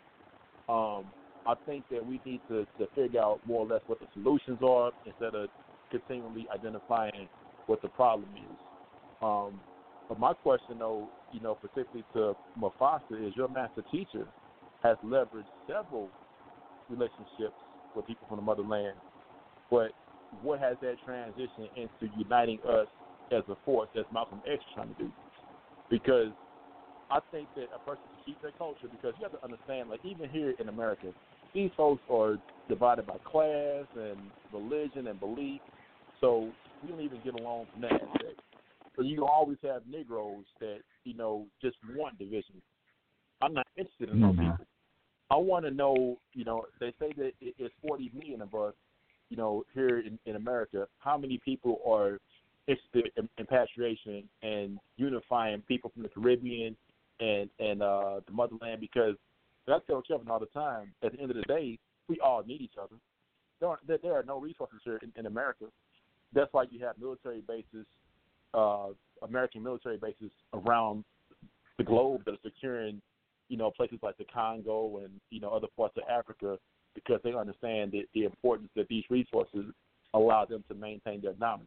Um, I think that we need to, to figure out more or less what the solutions are instead of continually identifying what the problem is. Um, but my question, though, you know, particularly to Mufasa, is your master teacher has leveraged several relationships with people from the motherland, but what has that transitioned into uniting us as a force, as Malcolm X is trying to do? Because I think that a person should keep their culture, because you have to understand, like even here in America, these folks are divided by class and religion and belief, so we don't even get along from that aspect. So you always have Negroes that, you know, just want division. I'm not interested in those people. I want to know, you know, they say that it's forty million of us, you know, here in, in America. How many people are interested in repatriation and unifying people from the Caribbean and and uh, the motherland? Because I tell Kevin all the time, at the end of the day, we all need each other. There are, there, there are no resources here in, in America. That's why you have military bases, uh, American military bases around the globe that are securing, you know, places like the Congo and, you know, other parts of Africa, because they understand the, the importance that these resources allow them to maintain their dominance.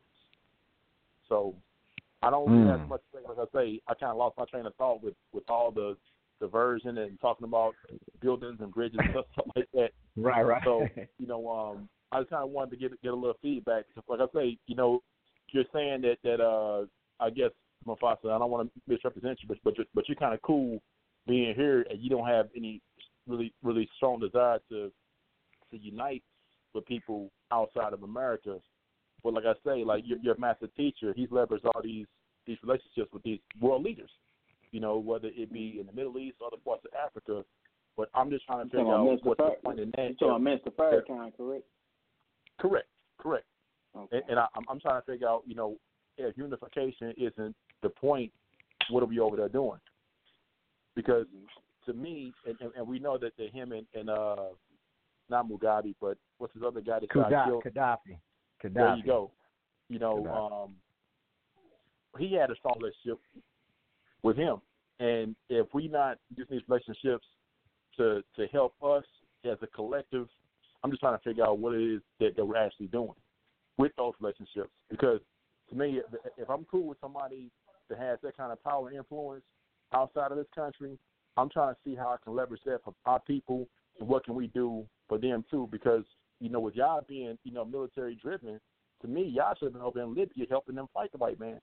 So I don't really have much to say. Like I say, I kind of lost my train of thought with, with all the diversion and talking about buildings and bridges and stuff like that. Right, right. So, you know, um, I just kind of wanted to get get a little feedback. Like I say, you know, you're saying that, that uh, I guess, Mufasa, I don't want to misrepresent you, but but you're, but you're kind of cool being here, and you don't have any really really strong desire to to unite with people outside of America. But like I say, like your, your master teacher, he's leveraged all these these relationships with these world leaders, you know, whether it be in the Middle East or other parts of Africa. But I'm just trying to figure out what's the point in that. You're talking about Mister Farrakhan, correct? Correct, correct. Okay. And, and I, I'm, I'm trying to figure out, you know, if unification isn't the point, what are we over there doing? Because to me, and, and, and we know that the, him and, and uh, not Mugabe, but what's his other guy that got Gaddafi. killed? Gaddafi. Gaddafi. There you go. You know, Gaddafi. um, he had a strong relationship with him, and if we not use these relationships to to help us as a collective, I'm just trying to figure out what it is that, that we're actually doing with those relationships. Because to me, if, if I'm cool with somebody that has that kind of power and influence outside of this country, I'm trying to see how I can leverage that for our people and what can we do for them too. Because, you know, with y'all being, you know, military driven, to me, y'all should have been over in Libya helping them fight the white man.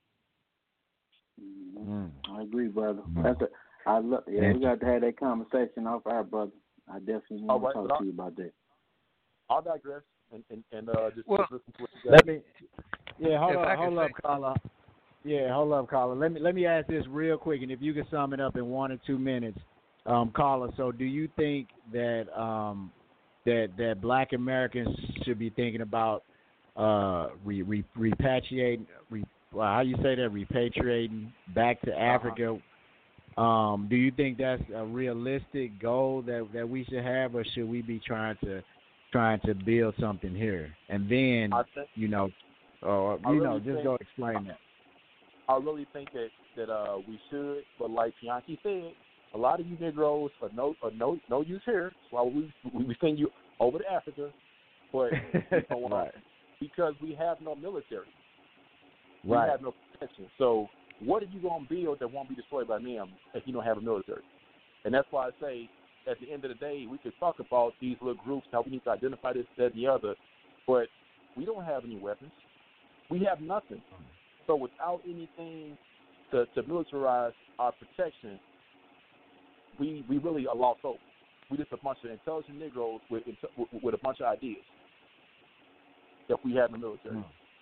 Mm-hmm. I agree, brother. That's a, I love. Yeah, we got to have that conversation off our brother. I definitely want right, to talk to you about that. I'll digress and and, and uh, just, well, just listen to what you Let got. me. Yeah, hold If I up, can hold up, say- caller. Yeah, hold up, caller. Let me let me ask this real quick, and if you can sum it up in one or two minutes, um, caller. So, do you think that um, that that Black Americans should be thinking about uh, re, re, repatriating, re, well, how you say that, repatriating back to Africa. Um, do you think that's a realistic goal that, that we should have, or should we be trying to trying to build something here? And then, think, you know, or you really know, just think, go explain that. I really think that that uh, we should, but like Bianchi said, a lot of you Negroes are no are no no use here. That's why we we send you over to Africa, but you know, right. because we have no military, right. we have no protection. So what are you going to build that won't be destroyed by them if you don't have a military? And that's why I say, at the end of the day, we could talk about these little groups, how we need to identify this, that, and the other, but we don't have any weapons. We have nothing. So without anything to, to militarize our protection, we we really are lost hope. We just a bunch of intelligent Negroes with with a bunch of ideas that we have in the military.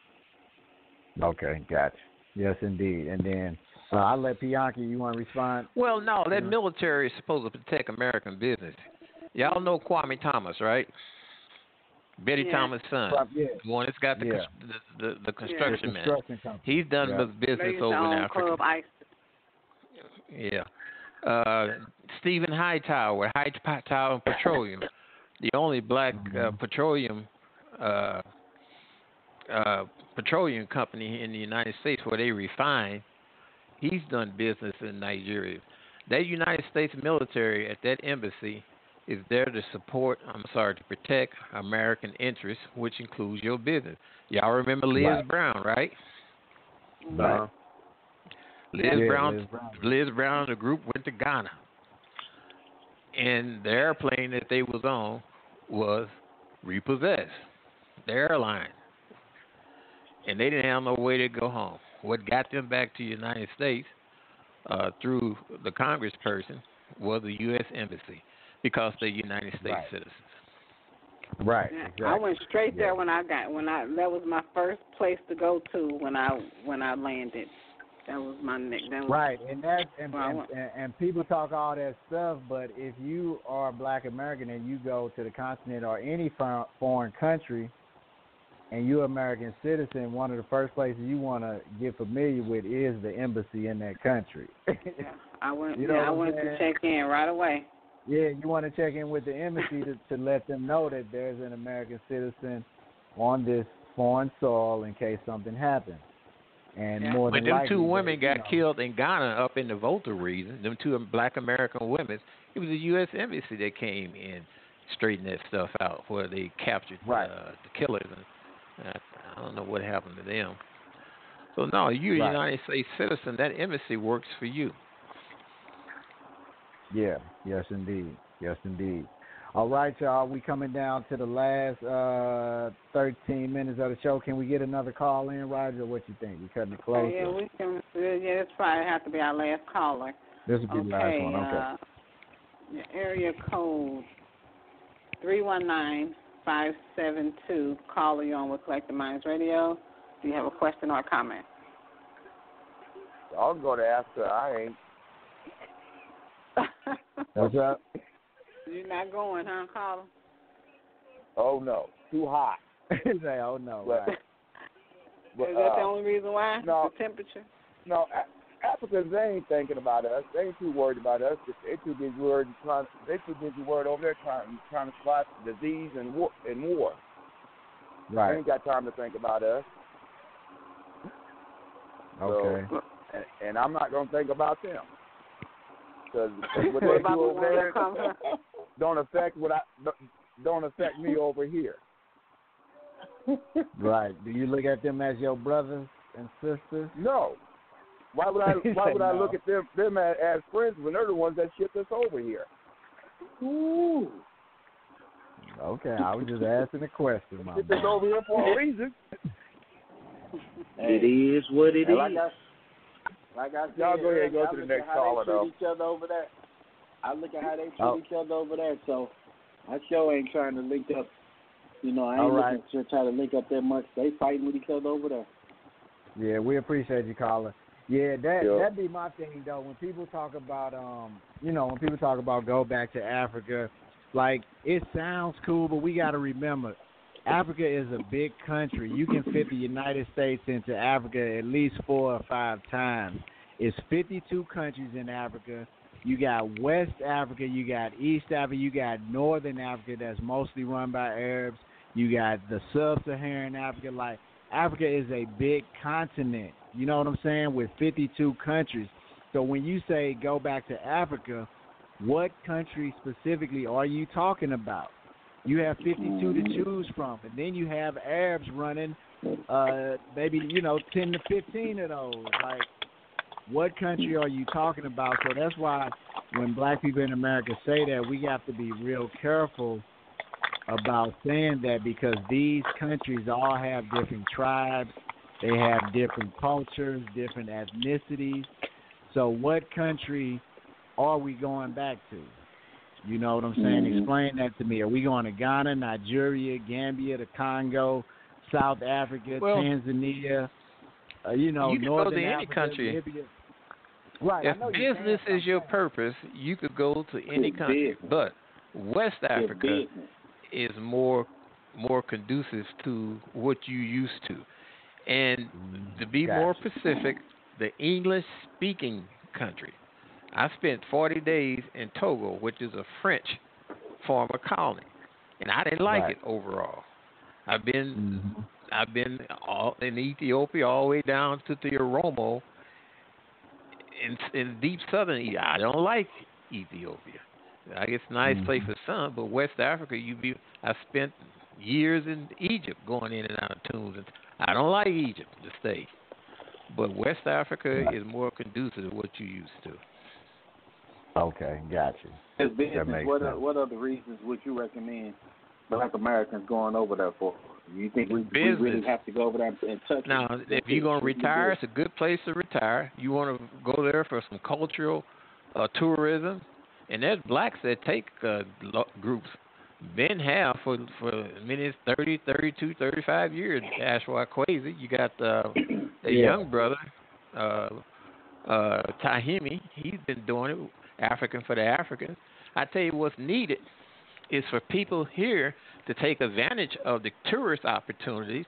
Okay, gotcha. Yes, indeed. And then uh, I'll let Bianchi, you want to respond? Well, no, that Yeah. military is supposed to protect American business. Y'all know Kwame Thomas, right? Betty Yeah. Thomas' son, Yeah. the one that's got the Yeah. cons- the, the, the construction The man. construction company. He's done Yeah. his business Ladies over in own Africa. Club Ice. Yeah. Uh, Stephen Hightower with Hightower Petroleum, the only black uh, petroleum uh, uh, petroleum company in the United States where they refine. He's done business in Nigeria. That United States military at that embassy is there to support, I'm sorry, to protect American interests, which includes your business. Y'all remember Liz Right. Brown, right? Right. Liz Yeah, Brown, Liz Brown. Liz Brown, the group went to Ghana, and the airplane that they was on was repossessed, the airline, and they didn't have no way to go home. What got them back to the United States uh, through the congressperson was the U S Embassy, because they're United States Right. citizens. Right. Yeah, Exactly. I went straight there Yeah. when I got when I that was my first place to go to when I when I landed. That was my neck. That was Right, and that and, Well, I and, want- and and people talk all that stuff, but if you are a Black American and you go to the continent or any for, foreign country, and you're an American citizen, one of the first places you want to get familiar with is the embassy in that country. Yeah, I went. You know yeah, I what I'm went to saying? check in right away. Yeah, you want to check in with the embassy to, to let them know that there's an American citizen on this foreign soil in case something happens. And Yeah. more When than them likely, two women they, you got know, killed in Ghana up in the Volta region, them two black American women, it was the U S Embassy that came in, straightened that stuff out, where they captured Right. uh, the killers. And uh, I don't know what happened to them. So no, you're a Right. United States citizen. That embassy works for you. Yeah, yes, indeed. Yes, indeed. All right, y'all. We coming down to the last uh, thirteen minutes of the show. Can we get another call in, Roger? What you think? We cutting it close? Oh, yeah, we can. Yeah, this probably have to be our last caller. This will be Okay. the last one. Okay. Uh, your area code three one nine five seven two. Caller, you on with Collective Minds Radio. Do you have a question or a comment? I'll go to Africa. I ain't. What's up? You're not going, huh, caller? Oh no, too hot. Say, oh no, But- right. But, Is that the uh, only reason why? no. The temperature? No, A- Africans, they ain't thinking about us. They ain't too worried about us. They too busy worried trying. They too busy worried over there trying trying to spot disease and war. And war. They Right. ain't got time to think about us. Okay. And, and I'm not gonna think about them because what What they about do the over one that there come here? don't affect what I don't affect me over here. Right. Do you look at them as your brothers and sisters? No. Why would I? He Why said would I no. look at them them as, as friends when they're the ones that shipped us over here? Ooh. Okay, I was just asking a question, my Shipped us man. over here for a reason. It is what it And like is. I, Like I said, Y'all go ahead and go I to the look next at how caller, they treat though. each other over there. I look at how they treat Oh. each other over there. So I sure ain't trying to link up. You know, I ain't All right. looking to try to link up that much. They fighting with each other over there. Yeah, we appreciate you, caller. Yeah, that Yeah. that'd be my thing though. When people talk about um, you know, when people talk about go back to Africa, like it sounds cool, but we got to remember Africa is a big country. You can fit the United States into Africa at least four or five times. It's fifty-two countries in Africa. You got West Africa, you got East Africa, you got Northern Africa that's mostly run by Arabs. You got the Sub-Saharan Africa. Like, Africa is a big continent, you know what I'm saying, with fifty-two countries. So when you say go back to Africa, what country specifically are you talking about? You have fifty-two to choose from, and then you have Arabs running uh, maybe, you know, ten to fifteen of those. Like, what country are you talking about? So that's why when black people in America say that, we have to be real careful about saying that, because these countries all have different tribes. They have different cultures, different ethnicities. So what country are we going back to? You know what I'm saying? Mm-hmm. Explain that to me. Are we going to Ghana, Nigeria, Gambia, the Congo, South Africa, well, Tanzania, uh, you know, you can Northern go to any Africa, country. Libya? Right. If I know business you is your purpose, you could go to any It's country. business. But West Africa It's is more more conducive to what you used to. And to be Gotcha. more specific, the English-speaking country. I spent forty days in Togo, which is a French former colony, and I didn't like Right. it overall. I've been Mm-hmm. I've been all in Ethiopia all the way down to the Oromo in in deep southern Ethiopia. I don't like Ethiopia. I guess it's a nice Mm-hmm. place for some, but West Africa, you be. I spent years in Egypt going in and out of tombs, and I don't like Egypt to stay. But West Africa is more conducive to what you used to. Okay, got you. As That business, makes what sense. are, what other reasons would you recommend Black Americans going over there for? You think we, we really Business. have to go over there and touch Now, it? if you're going to retire, it's a good place to retire. You want to go there for some cultural uh, tourism, and there's blacks that take uh, lo- groups. Been have for for minutes thirty, thirty-two, thirty-five years. Ashwa Kwesi, you got uh, the Yeah. young brother, uh, uh, Tahimi. He's been doing it, African for the Africans. I tell you what's needed is for people here to take advantage of the tourist opportunities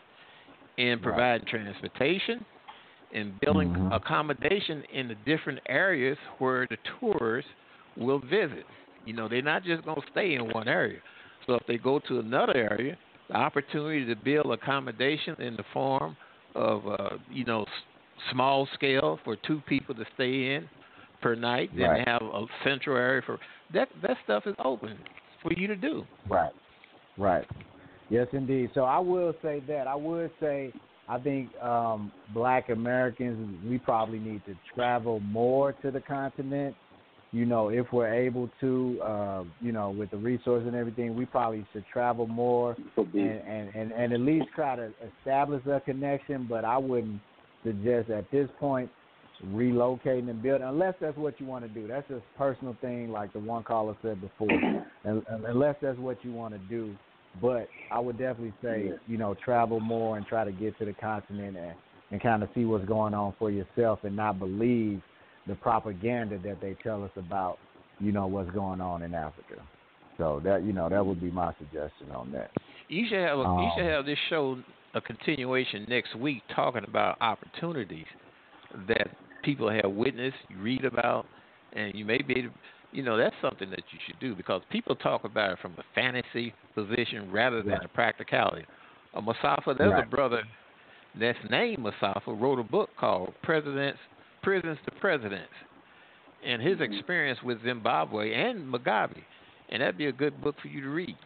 in providing transportation and building Mhm. accommodation in the different areas where the tourists will visit. You know, they're not just going to stay in one area. So if they go to another area, the opportunity to build accommodation in the form of, uh, you know, s- small scale for two people to stay in per night, then Right. they have a central area for that. That stuff is open for you to do. Right. Right. Yes, indeed. So I will say that. I would say I think um, black Americans, we probably need to travel more to the continent. You know, if we're able to, uh, you know, with the resources and everything, we probably should travel more and, and, and, and at least try to establish a connection. But I wouldn't suggest at this point relocating and building, unless that's what you want to do. That's just a personal thing, like the one caller said before, and, and unless that's what you want to do. But I would definitely say, you know, travel more and try to get to the continent and, and kind of see what's going on for yourself and not believe the propaganda that they tell us about, you know, what's going on in Africa. So that, you know, that would be my suggestion on that. You should have a, Um, you should have this show a continuation next week talking about opportunities that people have witnessed, you read about, and you may be, you know, that's something that you should do because people talk about it from a fantasy position rather than Right. a practicality. A Musafa, there's Right. a brother that's named Musafa, wrote a book called Presidents, Prisons to Presidents, and his experience with Zimbabwe and Mugabe, and that'd be a good book for you to read.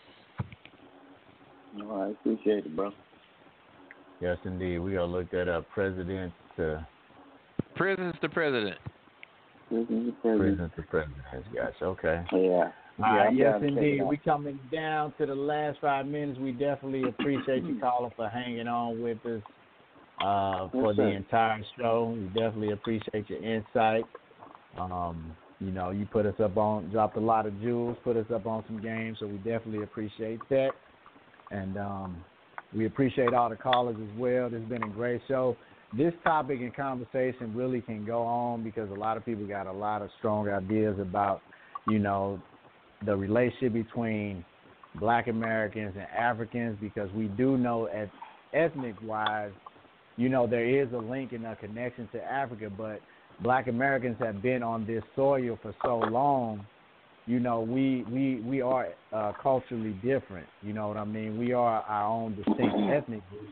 No, I appreciate it, bro. Yes, indeed. We going to look that up. Presidents to Prisons to President. Prisons to president. Presidents to Presidents. Gotcha. Okay. Yeah. All yeah, right, I'm yes, down to check it indeed. out. We coming down to the last five minutes. We definitely appreciate you calling for hanging on with us uh, for Yes, the sir. entire show. We definitely appreciate your insight. Um, you know, you put us up on, dropped a lot of jewels, put us up on some games, so we definitely appreciate that. And um, we appreciate all the callers as well. This has been a great show. This topic and conversation really can go on because a lot of people got a lot of strong ideas about, you know, the relationship between Black Americans and Africans, because we do know, as ethnic-wise, you know, there is a link and a connection to Africa, but Black Americans have been on this soil for so long. You know, we we we are uh, culturally different. You know what I mean? We are our own distinct ethnic group,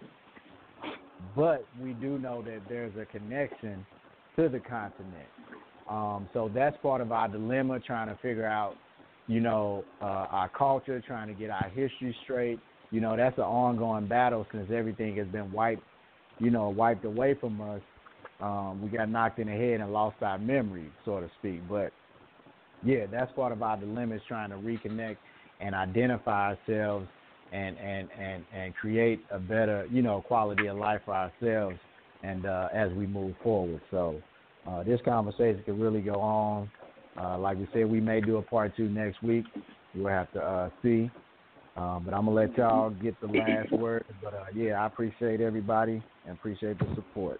but we do know that there's a connection to the continent. Um, so that's part of our dilemma, trying to figure out, you know, uh, our culture, trying to get our history straight. You know, that's an ongoing battle since everything has been wiped, you know, wiped away from us. Um, we got knocked in the head and lost our memory, so to speak. But yeah, that's part of our dilemma, is trying to reconnect and identify ourselves and, and, and, and create a better, you know, quality of life for ourselves and uh, as we move forward. So uh, this conversation could really go on. Uh, like we said, we may do a part two next week. We'll have to uh, see. Uh, but I'm going to let y'all get the last word. But, uh, yeah, I appreciate everybody and appreciate the support.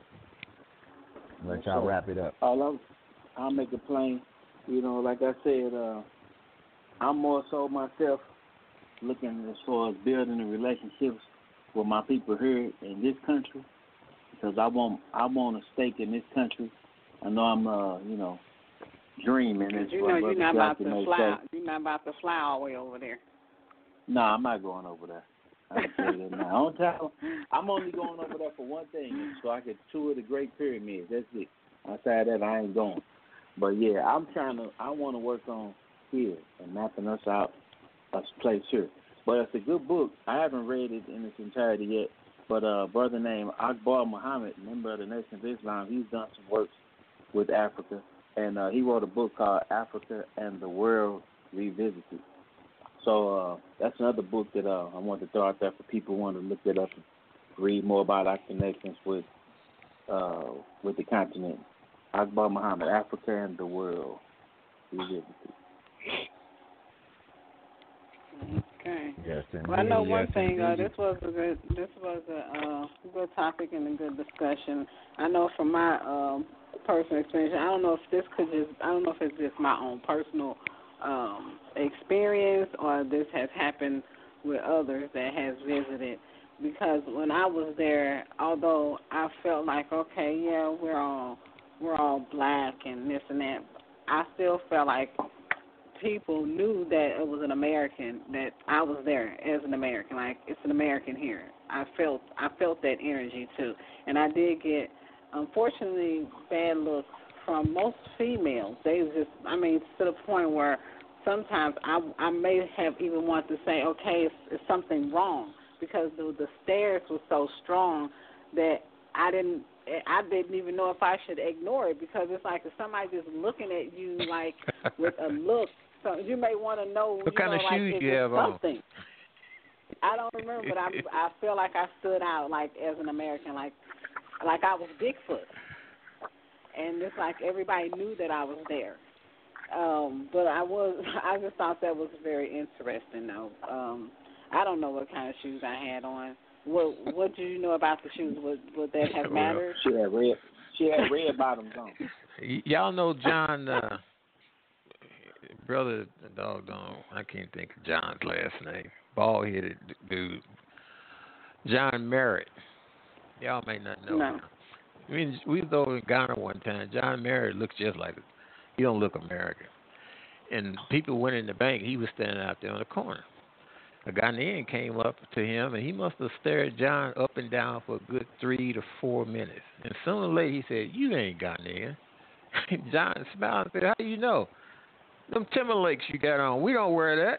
Let y'all so, wrap it up. All I'm, I'll make it plain. You know, like I said, uh, I'm more so myself looking as far as building the relationships with my people here in this country, because I want I want a stake in this country. I know I'm, uh, you know, dreaming. As you know, you're not about to fly. Say. You're not about to fly all the way over there. No, I'm not going over there. I can tell you that now. Don't tell, I'm only going over there for one thing, so I could tour the Great Pyramids. That's it. Outside that, I ain't going. But yeah, I'm trying to. I want to work on here and mapping us out a place here. But it's a good book. I haven't read it in its entirety yet. But a brother named Akbar Muhammad, member of the Nation of Islam, he's done some work with Africa, and uh, he wrote a book called Africa and the World Revisited. So uh, that's another book that uh, I want to throw out there for people who want to look it up and read more about our connections with uh, with the continent. Akbar Muhammad, Africa and the World Revisited. Okay. Yes, indeed. Well, I know one yes, thing. Uh, indeed. this was a good. This was a uh, good topic and a good discussion. I know from my um, personal experience. I don't know if this could just. I don't know if it's just my own personal um, experience or this has happened with others that has visited. Because when I was there, although I felt like, okay, yeah, we're all we're all black and this and that, I still felt like people knew that it was an American, that I was there as an American, like it's an American here. I felt I felt that energy too, and I did get, unfortunately, bad looks from most females. They just, I mean, to the point where sometimes I I may have even wanted to say, okay, it's, it's something wrong, because the, the stares were so strong that I didn't. I didn't even know if I should ignore it, because it's like if somebody just looking at you like with a look, so you may want to know. What you kind know, of like, shoes is you it have something? on? I don't remember, but I I feel like I stood out like as an American, like like I was Bigfoot, and it's like everybody knew that I was there. Um, but I was I just thought that was very interesting, though. Um, I don't know what kind of shoes I had on. What What did you know about the shoes? Would Would that have mattered? She had red. She had red bottoms on. Y- y'all know John, uh, brother, doggone, I can't think of John's last name. Bald-headed dude, John Merritt. Y'all may not know. No. Him. I mean, we was over in Ghana one time. John Merritt looks just like, he don't look American. And people went in the bank. He was standing out there on the corner. A Ghanaian came up to him, and he must have stared John up and down for a good three to four minutes. And sooner or later, he said, "You ain't Ghanaian." John smiled and said, "How do you know? Them Timberlakes you got on, we don't wear that."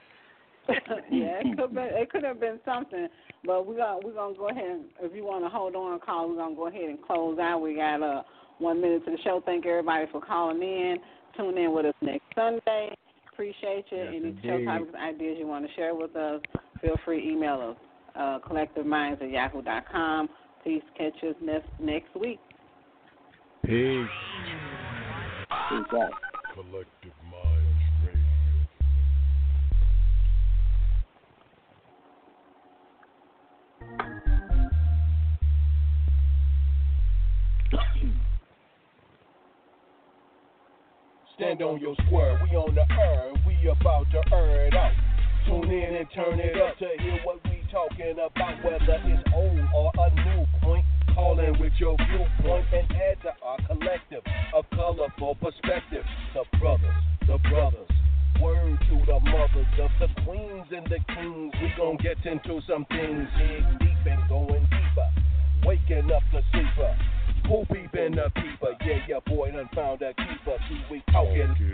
Yeah, it could been, it could have been something, but we're gonna we're gonna go ahead and, if you want to hold on, call. We're gonna go ahead and close out. We got uh one minute to the show. Thank everybody for calling in. Tune in with us next Sunday. Appreciate you. Yes, Any indeed. show topics, ideas you want to share with us, feel free to email us, uh, collective minds at yahoo dot com. Please catch us next, next week. Peace. Peace out. Collective Minds Radio. Stand on your square, we on the earn, we about to earn it out. Tune in and turn it up to hear what we talking about, whether it's old or a new point. Call in with your viewpoint and add to our collective a colorful perspective. The brothers, the brothers, word to the mothers of the queens and the kings. We gon' get into some things, dig deep and going deeper. Waking up the sleeper, who peepin' the peeper? Yeah, your boy done found a keeper. See, we talking